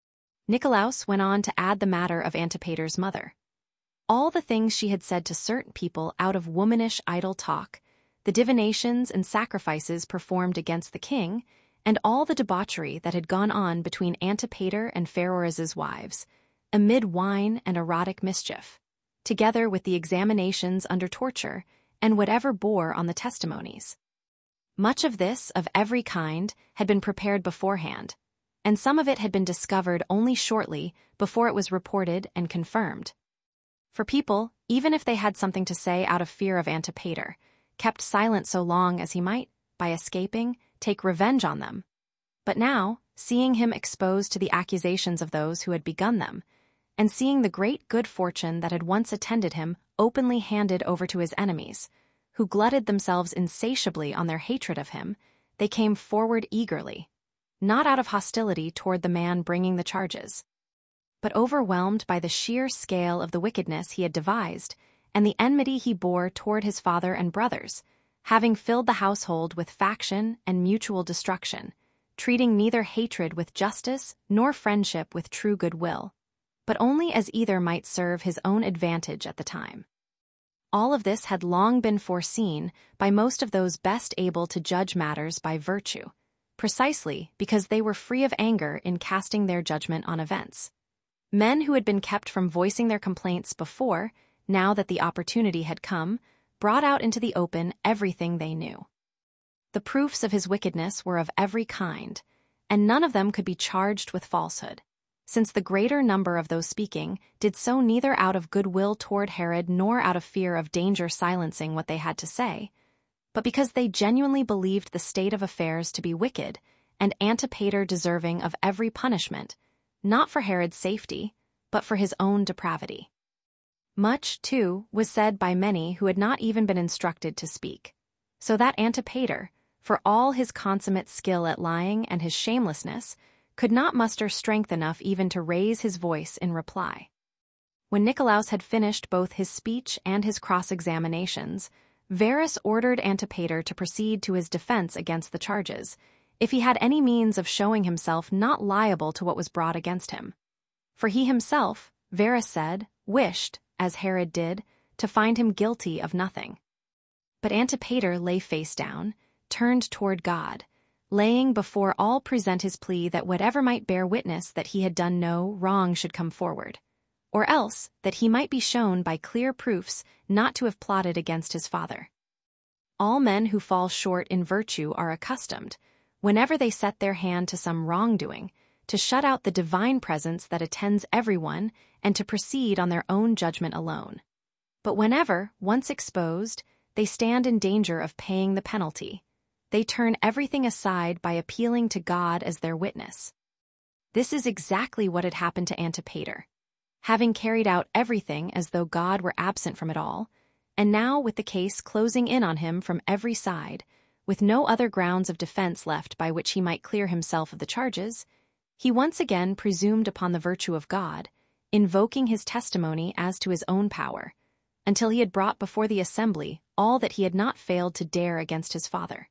Nicolaus went on to add the matter of Antipater's mother. All the things she had said to certain people out of womanish idle talk, the divinations and sacrifices performed against the king, and all the debauchery that had gone on between Antipater and Pharoras's wives, amid wine and erotic mischief, together with the examinations under torture, and whatever bore on the testimonies. Much of this, of every kind, had been prepared beforehand, and some of it had been discovered only shortly before it was reported and confirmed. For people, even if they had something to say out of fear of Antipater, kept silent so long as he might, by escaping, take revenge on them. But now, seeing him exposed to the accusations of those who had begun them, and seeing the great good fortune that had once attended him openly handed over to his enemies, who glutted themselves insatiably on their hatred of him, they came forward eagerly, not out of hostility toward the man bringing the charges, but overwhelmed by the sheer scale of the wickedness he had devised and the enmity he bore toward his father and brothers, having filled the household with faction and mutual destruction, treating neither hatred with justice nor friendship with true goodwill, but only as either might serve his own advantage at the time. all of this had long been foreseen by most of those best able to judge matters by virtue, precisely because they were free of anger in casting their judgment on events. Men who had been kept from voicing their complaints before, now that the opportunity had come, brought out into the open everything they knew. The proofs of his wickedness were of every kind, and none of them could be charged with falsehood, since the greater number of those speaking did so neither out of goodwill toward Herod nor out of fear of danger silencing what they had to say, but because they genuinely believed the state of affairs to be wicked and Antipater deserving of every punishment, not for Herod's safety, but for his own depravity. Much, too, was said by many who had not even been instructed to speak, so that Antipater, for all his consummate skill at lying and his shamelessness, could not muster strength enough even to raise his voice in reply. When Nicolaus had finished both his speech and his cross-examinations, Verus ordered Antipater to proceed to his defense against the charges, if he had any means of showing himself not liable to what was brought against him. For he himself, Verus said, wished, as Herod did, to find him guilty of nothing. But Antipater lay face down, turned toward God, laying before all present his plea that whatever might bear witness that he had done no wrong should come forward, or else that he might be shown by clear proofs not to have plotted against his father. All men who fall short in virtue are accustomed, whenever they set their hand to some wrongdoing, to shut out the divine presence that attends everyone and to proceed on their own judgment alone. But whenever, once exposed, they stand in danger of paying the penalty, they turn everything aside by appealing to God as their witness. This is exactly what had happened to Antipater, having carried out everything as though God were absent from it all, and now with the case closing in on him from every side, with no other grounds of defense left by which he might clear himself of the charges, he once again presumed upon the virtue of God, invoking his testimony as to his own power, until he had brought before the assembly all that he had not failed to dare against his father.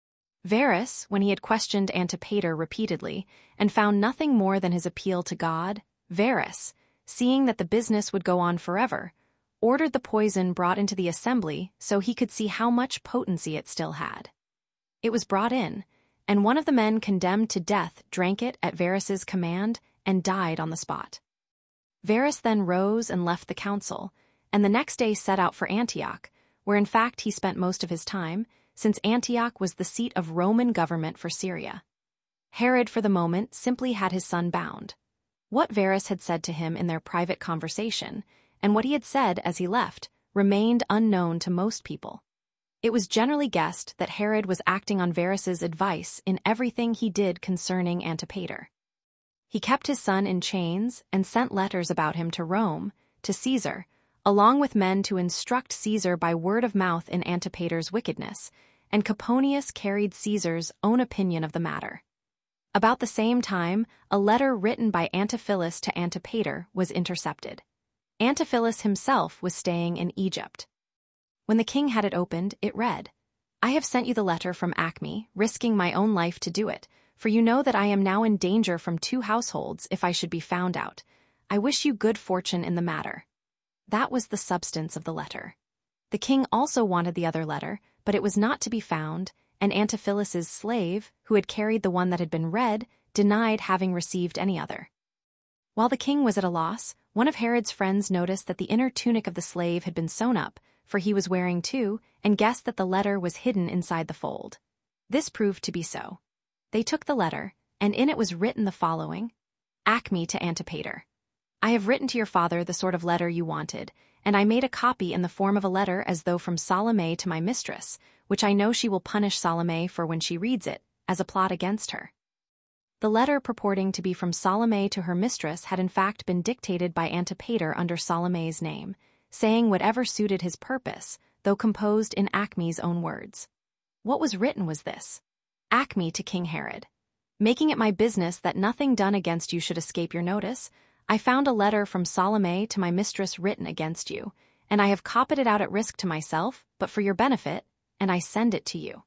Verus, when he had questioned Antipater repeatedly and found nothing more than his appeal to God, Verus, seeing that the business would go on forever, ordered the poison brought into the assembly so he could see how much potency it still had. It was brought in, and one of the men condemned to death drank it at Verus's command and died on the spot. Verus then rose and left the council, and the next day set out for Antioch, where in fact he spent most of his time, since Antioch was the seat of Roman government for Syria. Herod, for the moment, simply had his son bound. What Verus had said to him in their private conversation, and what he had said as he left, remained unknown to most people. It was generally guessed that Herod was acting on Verus's advice in everything he did concerning Antipater. He kept his son in chains and sent letters about him to Rome, to Caesar, along with men to instruct Caesar by word of mouth in Antipater's wickedness, and Coponius carried Caesar's own opinion of the matter. About the same time, a letter written by Antiphilus to Antipater was intercepted. Antiphilus himself was staying in Egypt. When the king had it opened, it read, "I have sent you the letter from Acme, risking my own life to do it, for you know that I am now in danger from 2 households if I should be found out. I wish you good fortune in the matter." That was the substance of the letter. The king also wanted the other letter, but it was not to be found, and Antiphilus's slave, who had carried the one that had been read, denied having received any other. While the king was at a loss, one of Herod's friends noticed that the inner tunic of the slave had been sewn up, for he was wearing 2, and guessed that the letter was hidden inside the fold. This proved to be so. They took the letter, and in it was written the following: Acme to Antipater. I have written to your father the sort of letter you wanted, and I made a copy in the form of a letter as though from Salome to my mistress, which I know she will punish Salome for when she reads it, as a plot against her. The letter purporting to be from Salome to her mistress had in fact been dictated by Antipater under Salome's name, saying whatever suited his purpose, though composed in Acme's own words. What was written was this: Acme to King Herod. Making it my business that nothing done against you should escape your notice, I found a letter from Salome to my mistress written against you, and I have copied it out at risk to myself, but for your benefit, and I send it to you.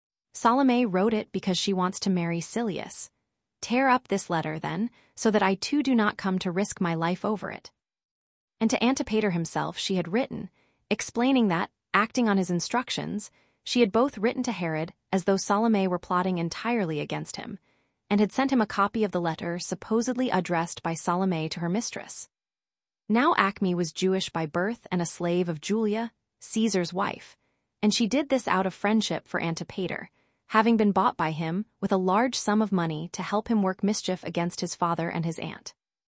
Salome wrote it because she wants to marry Silius. Tear up this letter, then, so that I too do not come to risk my life over it. And to Antipater himself she had written, explaining that, acting on his instructions, she had both written to Herod as though Salome were plotting entirely against him, and had sent him a copy of the letter supposedly addressed by Salome to her mistress. Now Acme was Jewish by birth and a slave of Julia, Caesar's wife, and she did this out of friendship for Antipater, having been bought by him with a large sum of money to help him work mischief against his father and his aunt.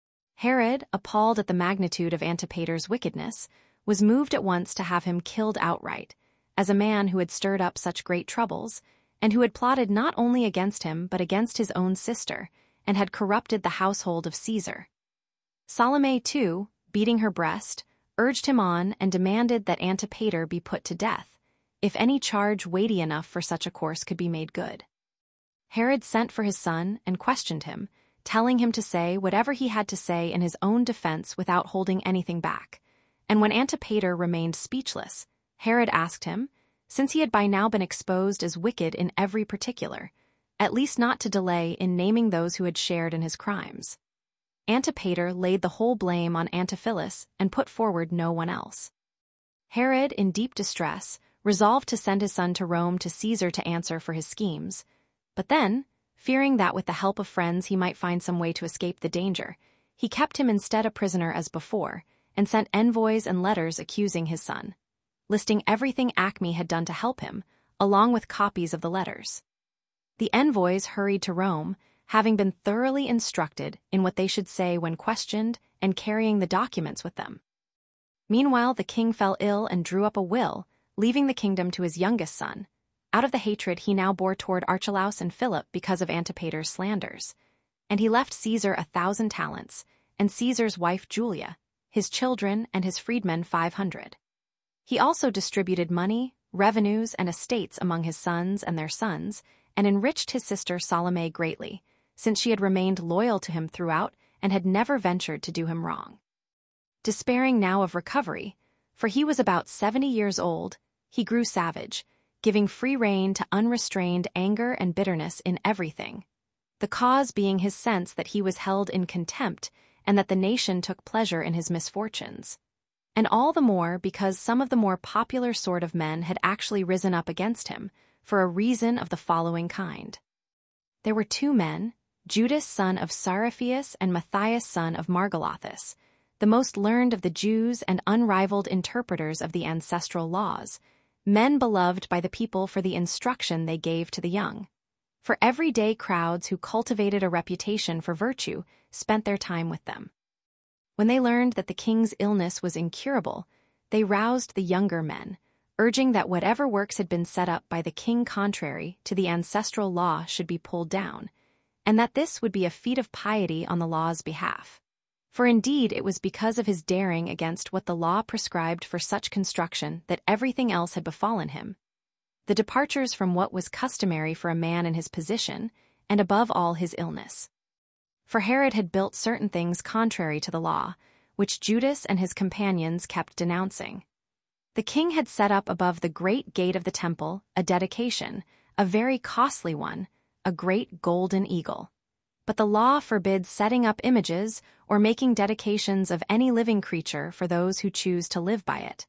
Herod, appalled at the magnitude of Antipater's wickedness, was moved at once to have him killed outright, as a man who had stirred up such great troubles, and who had plotted not only against him but against his own sister, and had corrupted the household of Caesar. Salome, too, beating her breast, urged him on and demanded that Antipater be put to death, if any charge weighty enough for such a course could be made good. Herod sent for his son and questioned him, telling him to say whatever he had to say in his own defense without holding anything back. And when Antipater remained speechless, Herod asked him, since he had by now been exposed as wicked in every particular, at least not to delay in naming those who had shared in his crimes. Antipater laid the whole blame on Antiphilus and put forward no one else. Herod, in deep distress, resolved to send his son to Rome to Caesar to answer for his schemes, but then, fearing that with the help of friends he might find some way to escape the danger, he kept him instead a prisoner as before, and sent envoys and letters accusing his son, listing everything Acme had done to help him, along with copies of the letters. The envoys hurried to Rome, having been thoroughly instructed in what they should say when questioned and carrying the documents with them. Meanwhile, the king fell ill and drew up a will, leaving the kingdom to his youngest son, out of the hatred he now bore toward Archelaus and Philip because of Antipater's slanders. And he left Caesar 1,000 talents, and Caesar's wife Julia, his children and his freedmen 500. He also distributed money, revenues, and estates among his sons and their sons, and enriched his sister Salome greatly, since she had remained loyal to him throughout and had never ventured to do him wrong. Despairing now of recovery, for he was about 70 years old, he grew savage, giving free rein to unrestrained anger and bitterness in everything, the cause being his sense that he was held in contempt and that the nation took pleasure in his misfortunes. And all the more because some of the more popular sort of men had actually risen up against him, for a reason of the following kind. There were 2 men, Judas son of Saraphius and Matthias son of Margalathus, the most learned of the Jews and unrivaled interpreters of the ancestral laws, men beloved by the people for the instruction they gave to the young. For everyday crowds who cultivated a reputation for virtue spent their time with them. When they learned that the king's illness was incurable, they roused the younger men, urging that whatever works had been set up by the king contrary to the ancestral law should be pulled down, and that this would be a feat of piety on the law's behalf. For indeed it was because of his daring against what the law prescribed for such construction that everything else had befallen him. The departures from what was customary for a man in his position, and above all his illness. For Herod had built certain things contrary to the law, which Judas and his companions kept denouncing. The king had set up above the great gate of the temple a dedication, a very costly one, a great golden eagle. But the law forbids setting up images or making dedications of any living creature for those who choose to live by it.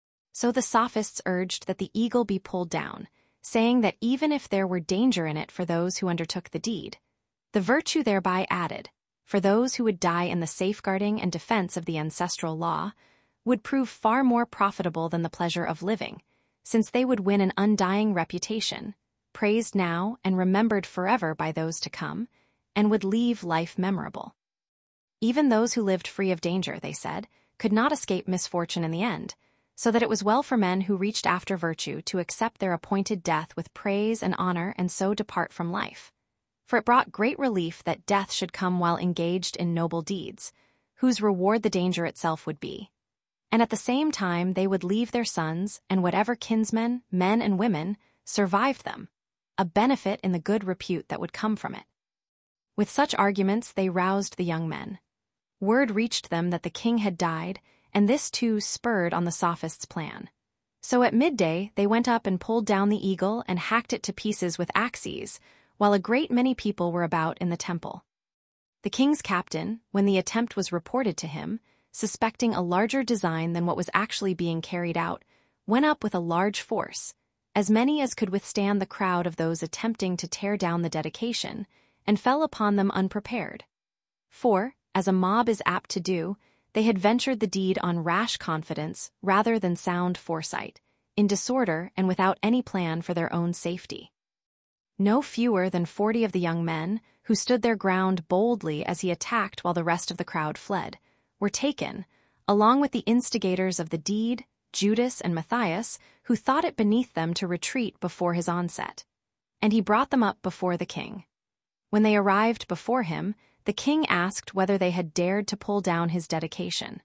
So the sophists urged that the eagle be pulled down, saying that even if there were danger in it for those who undertook the deed, the virtue thereby added, for those who would die in the safeguarding and defense of the ancestral law, would prove far more profitable than the pleasure of living, since they would win an undying reputation, praised now and remembered forever by those to come, and would leave life memorable. Even those who lived free of danger, they said, could not escape misfortune in the end, so that it was well for men who reached after virtue to accept their appointed death with praise and honor and so depart from life. For it brought great relief that death should come while engaged in noble deeds, whose reward the danger itself would be. And at the same time they would leave their sons and whatever kinsmen, men and women, survived them, a benefit in the good repute that would come from it. With such arguments they roused the young men. Word reached them that the king had died, and this too spurred on the sophists' plan. So at midday they went up and pulled down the eagle and hacked it to pieces with axes, while a great many people were about in the temple. The king's captain, when the attempt was reported to him, suspecting a larger design than what was actually being carried out, went up with a large force, as many as could withstand the crowd of those attempting to tear down the dedication, and fell upon them unprepared. For, as a mob is apt to do, they had ventured the deed on rash confidence rather than sound foresight, in disorder and without any plan for their own safety. No fewer than 40 of the young men, who stood their ground boldly as he attacked while the rest of the crowd fled, were taken, along with the instigators of the deed, Judas and Matthias, who thought it beneath them to retreat before his onset. And he brought them up before the king. When they arrived before him, the king asked whether they had dared to pull down his dedication.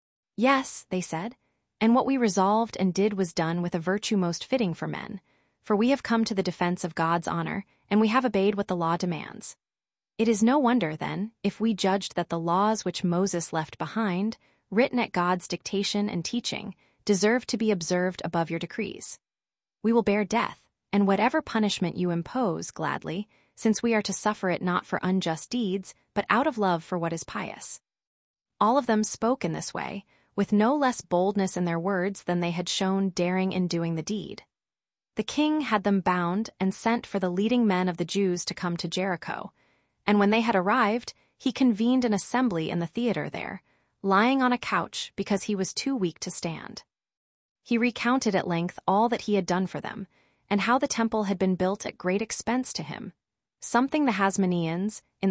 Yes, they said, and what we resolved and did was done with a virtue most fitting for men, for we have come to the defense of God's honor, and we have obeyed what the law demands. It is no wonder, then, if we judged that the laws which Moses left behind, written at God's dictation and teaching, deserved to be observed above your decrees. We will bear death, and whatever punishment you impose, gladly, since we are to suffer it not for unjust deeds, but out of love for what is pious. All of them spoke in this way, with no less boldness in their words than they had shown daring in doing the deed. The king had them bound and sent for the leading men of the Jews to come to Jericho, and when they had arrived, he convened an assembly in the theater there, lying on a couch because he was too weak to stand. He recounted at length all that he had done for them, and how the temple had been built at great expense to him, something the Hasmoneans, in the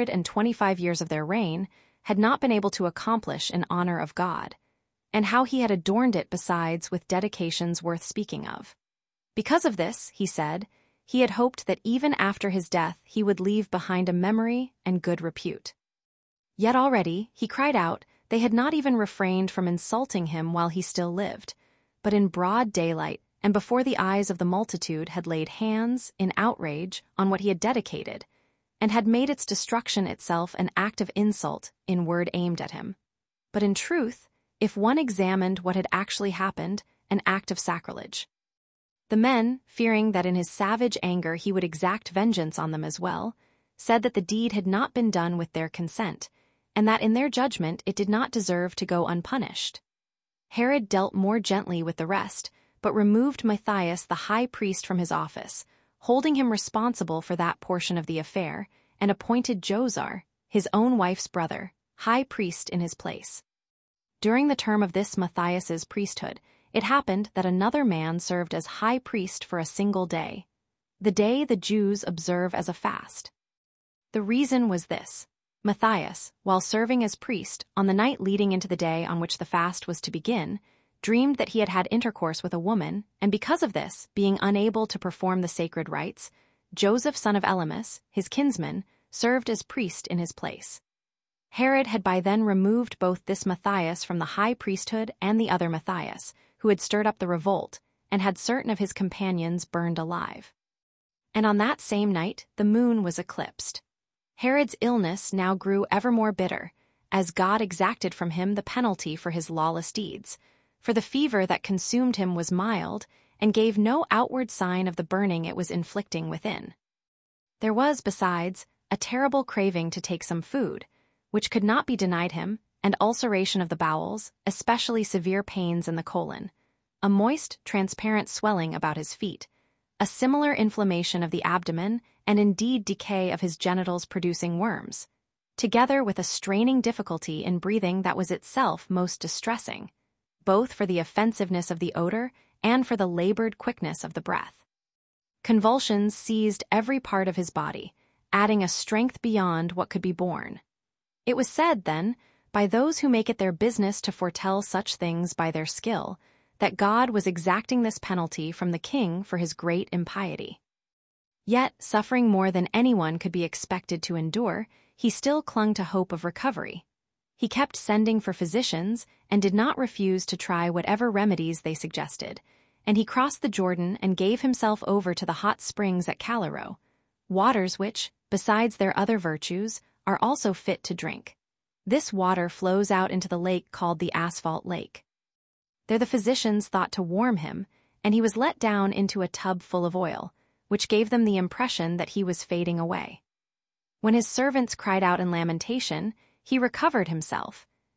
125 years of their reign, had not been able to accomplish in honor of God, and how he had adorned it besides with dedications worth speaking of. Because of this, he said, he had hoped that even after his death he would leave behind a memory and good repute. Yet already, he cried out, they had not even refrained from insulting him while he still lived, but in broad daylight and before the eyes of the multitude had laid hands, in outrage, on what he had dedicated, and had made its destruction itself an act of insult in word aimed at him. But in truth, if one examined what had actually happened, an act of sacrilege. The men, fearing that in his savage anger he would exact vengeance on them as well, said that the deed had not been done with their consent, and that in their judgment it did not deserve to go unpunished. Herod dealt more gently with the rest, but removed Matthias the high priest from his office, holding him responsible for that portion of the affair, and appointed Joazar, his own wife's brother, high priest in his place. During the term of this Matthias's priesthood, it happened that another man served as high priest for a single day, the day the Jews observe as a fast. The reason was this: Matthias, while serving as priest, on the night leading into the day on which the fast was to begin, dreamed that he had had intercourse with a woman, and because of this, being unable to perform the sacred rites, Joseph son of Elymas, his kinsman, served as priest in his place. Herod had by then removed both this Matthias from the high priesthood and the other Matthias, who had stirred up the revolt, and had certain of his companions burned alive. And on that same night the moon was eclipsed. Herod's illness now grew ever more bitter, as God exacted from him the penalty for his lawless deeds, for the fever that consumed him was mild, and gave no outward sign of the burning it was inflicting within. There was, besides, a terrible craving to take some food, which could not be denied him, and ulceration of the bowels, especially severe pains in the colon, a moist, transparent swelling about his feet, a similar inflammation of the abdomen, and indeed decay of his genitals producing worms, together with a straining difficulty in breathing that was itself most distressing, both for the offensiveness of the odor and for the labored quickness of the breath. Convulsions seized every part of his body, adding a strength beyond what could be borne. It was said, then, by those who make it their business to foretell such things by their skill, that God was exacting this penalty from the king for his great impiety. Yet, suffering more than anyone could be expected to endure, he still clung to hope of recovery. He kept sending for physicians and did not refuse to try whatever remedies they suggested, and he crossed the Jordan and gave himself over to the hot springs at Calirrhoe, waters which, besides their other virtues, are also fit to drink. This water flows out into the lake called the Asphalt Lake. There the physicians thought to warm him, and he was let down into a tub full of oil, which gave them the impression that he was fading away. When his servants cried out in lamentation, he recovered himself,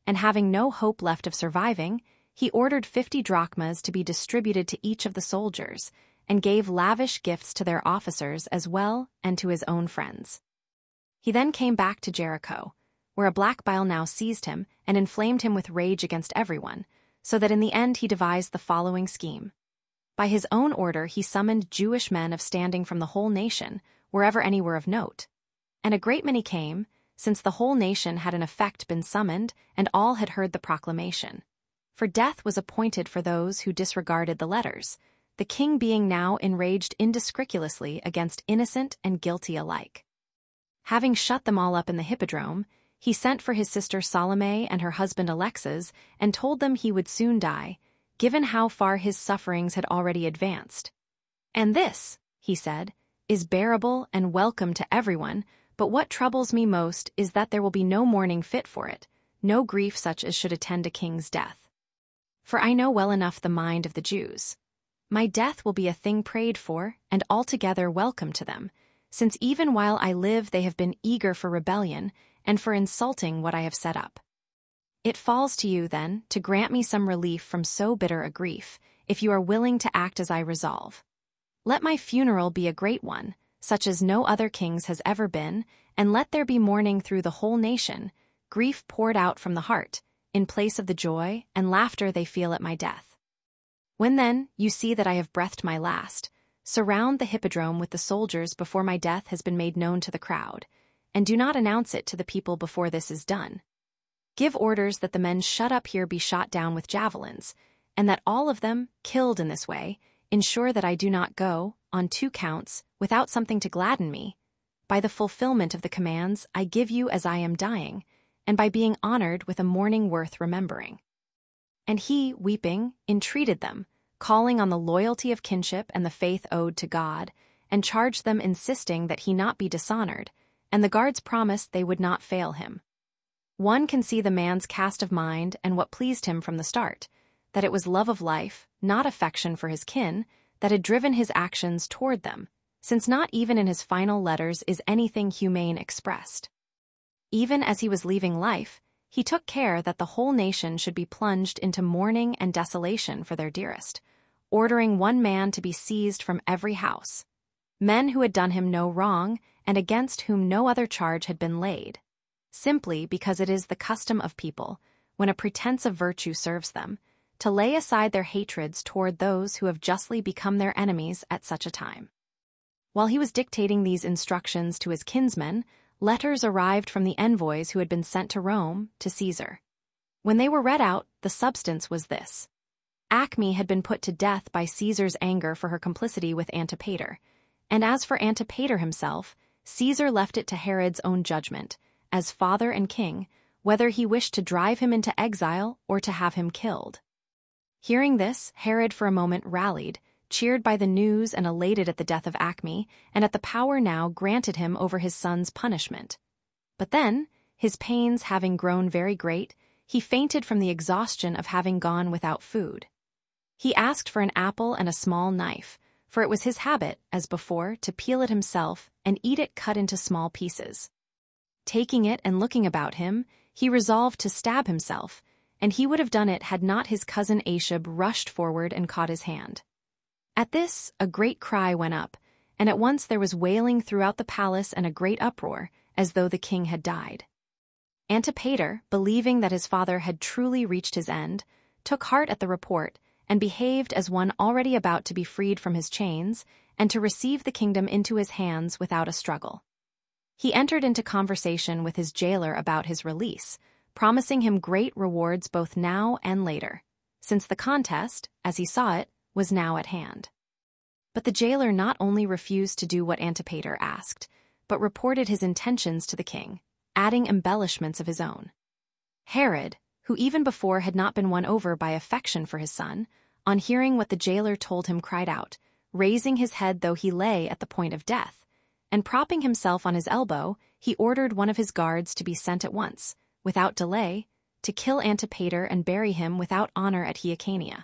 and having no hope left of surviving, he ordered 50 drachmas to be distributed to each of the soldiers, and gave lavish gifts to their officers as well and to his own friends. He then came back to Jericho, where a black bile now seized him and inflamed him with rage against everyone, so that in the end he devised the following scheme. By his own order he summoned Jewish men of standing from the whole nation, wherever any were of note. And a great many came, since the whole nation had in effect been summoned, and all had heard the proclamation. For death was appointed for those who disregarded the letters, the king being now enraged indiscriminatingly against innocent and guilty alike. Having shut them all up in the hippodrome, he sent for his sister Salome and her husband Alexas and told them he would soon die, given how far his sufferings had already advanced. And this, he said, is bearable and welcome to everyone, but what troubles me most is that there will be no mourning fit for it, no grief such as should attend a king's death. For I know well enough the mind of the Jews. My death will be a thing prayed for and altogether welcome to them, since even while I live they have been eager for rebellion and for insulting what I have set up. It falls to you, then, to grant me some relief from so bitter a grief, if you are willing to act as I resolve. Let my funeral be a great one, such as no other king's has ever been, and let there be mourning through the whole nation, grief poured out from the heart, in place of the joy and laughter they feel at my death. When then you see that I have breathed my last, surround the hippodrome with the soldiers before my death has been made known to the crowd, and do not announce it to the people before this is done. Give orders that the men shut up here be shot down with javelins, and that all of them, killed in this way, ensure that I do not go, on 2 counts, without something to gladden me, by the fulfillment of the commands I give you as I am dying, and by being honored with a mourning worth remembering. And he, weeping, entreated them, calling on the loyalty of kinship and the faith owed to God, and charged them insisting that he not be dishonored, and the guards promised they would not fail him. One can see the man's cast of mind and what pleased him from the start, that it was love of life, not affection for his kin, that had driven his actions toward them, since not even in his final letters is anything humane expressed. Even as he was leaving life, he took care that the whole nation should be plunged into mourning and desolation for their dearest, ordering one man to be seized from every house, men who had done him no wrong and against whom no other charge had been laid, simply because it is the custom of people, when a pretense of virtue serves them, to lay aside their hatreds toward those who have justly become their enemies at such a time. While he was dictating these instructions to his kinsmen, letters arrived from the envoys who had been sent to Rome to Caesar. When they were read out, the substance was this. Acme had been put to death by Caesar's anger for her complicity with Antipater, and as for Antipater himself, Caesar left it to Herod's own judgment, as father and king, whether he wished to drive him into exile or to have him killed. Hearing this, Herod for a moment rallied, cheered by the news and elated at the death of Acme, and at the power now granted him over his son's punishment. But then, his pains having grown very great, he fainted from the exhaustion of having gone without food. He asked for an apple and a small knife, for it was his habit, as before, to peel it himself and eat it cut into small pieces. Taking it and looking about him, he resolved to stab himself, and he would have done it had not his cousin Ashab rushed forward and caught his hand. At this, a great cry went up, and at once there was wailing throughout the palace and a great uproar, as though the king had died. Antipater, believing that his father had truly reached his end, took heart at the report, and behaved as one already about to be freed from his chains, and to receive the kingdom into his hands without a struggle. He entered into conversation with his jailer about his release, promising him great rewards both now and later, since the contest, as he saw it, was now at hand. But the jailer not only refused to do what Antipater asked, but reported his intentions to the king, adding embellishments of his own. Herod, who even before had not been won over by affection for his son, on hearing what the jailer told him cried out, raising his head though he lay at the point of death, and propping himself on his elbow, he ordered one of his guards to be sent at once, without delay, to kill Antipater and bury him without honor at Hyrcania.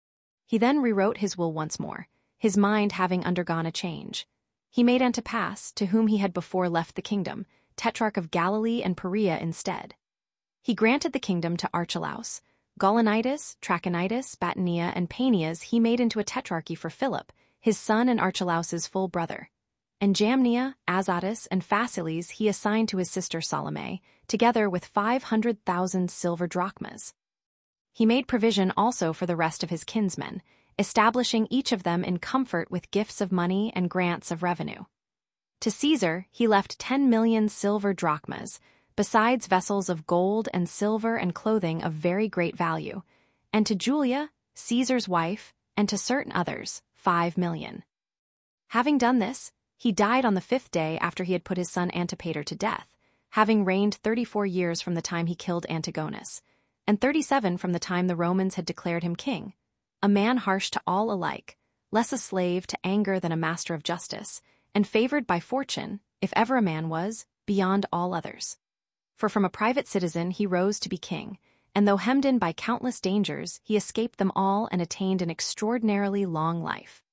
He then rewrote his will once more, his mind having undergone a change. He made Antipas, to whom he had before left the kingdom, tetrarch of Galilee and Perea instead. He granted the kingdom to Archelaus. Gaulonitis, Trachonitis, Batanea, and Paneas he made into a tetrarchy for Philip, his son and Archelaus's full brother. And Jamnia, Azotus, and Phasaeles he assigned to his sister Salome, together with 500,000 silver drachmas. He made provision also for the rest of his kinsmen, establishing each of them in comfort with gifts of money and grants of revenue. To Caesar he left 10 million silver drachmas, besides vessels of gold and silver and clothing of very great value, and to Julia, Caesar's wife, and to certain others, 5 million. Having done this, he died on the 5th day after he had put his son Antipater to death, having reigned 34 years from the time he killed Antigonus, and 37 from the time the Romans had declared him king, a man harsh to all alike, less a slave to anger than a master of justice, and favored by fortune, if ever a man was, beyond all others. For from a private citizen he rose to be king, and though hemmed in by countless dangers, he escaped them all and attained an extraordinarily long life.